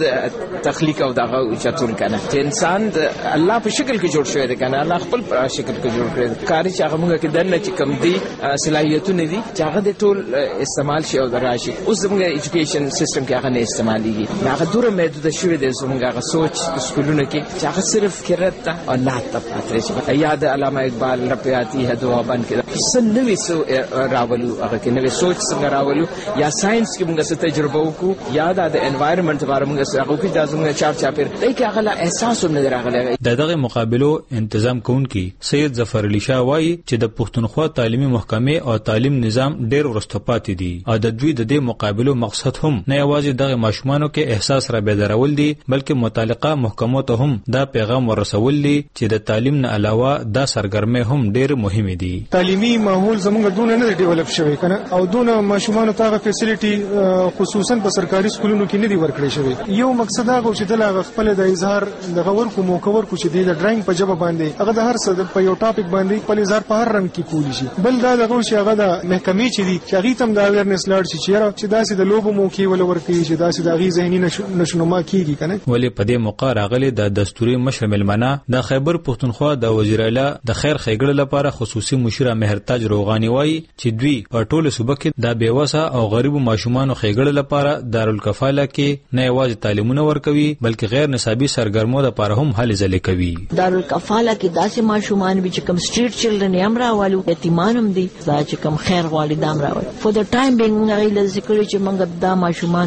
د تخلیق او دغه چتون کنه چې انسان د الله په شکل کې جوړ شوی دی کنه، الله خپل په شکل کې جوړ کړی دی. کاری چې هغه موږ کې دنه چې کم دي صلاحیتونه دي چې هغه د ټول استعمال شي او دراشي. اوس زموږ ایجوکیشن سیستم کې هغه نه استعماليږي. هغه دوره محدود شوی دی زموږ هغه سوچ سکولونه کې چې هغه صرف قرات او نعت ته پاتې شي. یاد علامه اقبال رپیاتی هدوا باندې کې سنوي سو راولو هغه کې نوې سوچ څنګه راولو یا ساينس کې موږ څه تجربه وکړو یا د انوایرنمنت لپاره موږ څه هغه کې د زموږ چار چاپیر دای کې هغه احساس هم نه راغلی. د دغه مقابلو تنظیم کوونکی سید ظفر علي شاه وایي چې د پښتونخوا تعلیمي محکمې او تعلیم نظام ډېر ورسته پاتې دي او د دوی د دې مقابلو مقصد هم نه یوازې دغه ماشومانو کې احساس را بیدارول دي بلکې متعلقه محکمو ته هم دا پیغام ورسول دي چې د تعلیم نه علاوه دا سرګرمۍ هم ډېر مهمه دي. تعلیمي ماحول زموږ دونه نه ډیولپ شوی کنه او دونه ماشومانو ته فیسیلیټي خصوصا په سرکاري سکولونو کې نه دی ورکړی شوی. یو مقصد هغه چې د خپل د اظهار د غور کو موکور کو چې د ډرایینګ په جبه باندې هغه د هر څه په یو ټاپک باندې په اظهار په هر رنگ کې کولی شي. بل دا دغه چې هغه د محکمې چې دی چې هغه تم د اویرنس لاړ شي چې داسې د لوبو موکي ول ورکړي چې داسې د غي ذهني نشونما کیږي کنه. ولی په دې موقع راغلي د دستوري مشر ملمنه د خیبر پښتونخوا د وزیر اعلی د خیر خیګړه لپاره خصوصي مشره مهرتاج روغانی وایي چې دوی په ټوله صوبه کې د بیوسه او غریب ماشومانو خیګړه لپاره دارالکفاله کې نه یوازې تعلیمونه ورکوي بلکې غیر نصابي سرګرمو لپاره هم هلې ځلې کوي. دارالکفاله کې داسې ماشومان به چې کوم سټریټ چلډرن هم راوالو یتیمان هم دي دا چې کوم خیر غواړي دام راوړي. فور د ټایم بینګ غوړي ذکر چې موږ دا ماشومان سکول ته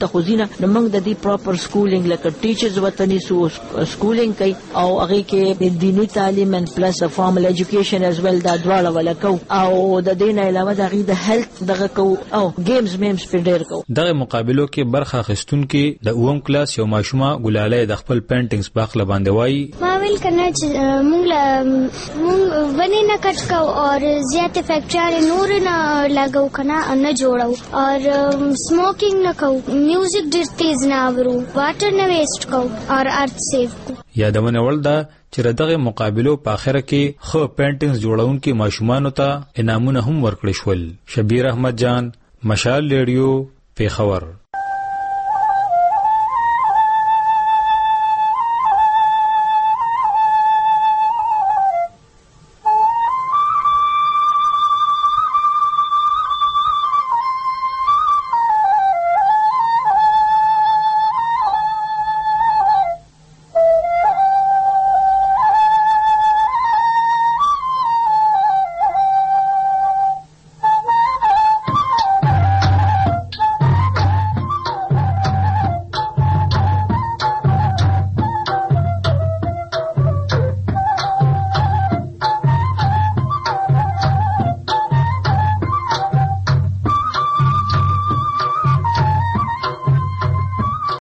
ته خوځینه نو موږ د دې پراپر سکولینګ لکه ټیچرز وطني سو سکولینګ کوي او هغه کې د دینی تعلیم ان پلس فارمل ایجوکیشن از ویل دا دواړه ولکو او د دې نه علاوه د غي د هیلث دغه کو او گیمز میمز په ډیر کو. دغه مقابلو کې برخه اخیستونکو د اوم کلاس یو ماشومه ګلاله د خپل پینټینګز باخله باندې وایي ما ویل کنه چې موږ موږ ونی نه کټ کو او زیات فیکټری نور نه لګاو کنه نه جوړو او سموکینګ نه کو میوزیک ډیر تیز نه اورو واټر نه ویسټ کو او ارث سیف کو. یادونه ولدا چې دغه مقابلو په اخر کې خو پینټینګز جوړونکو ماشومانو ته انعامونه هم ورکړل شول. شبیر احمد جان، مشال ریډیو، پیښور.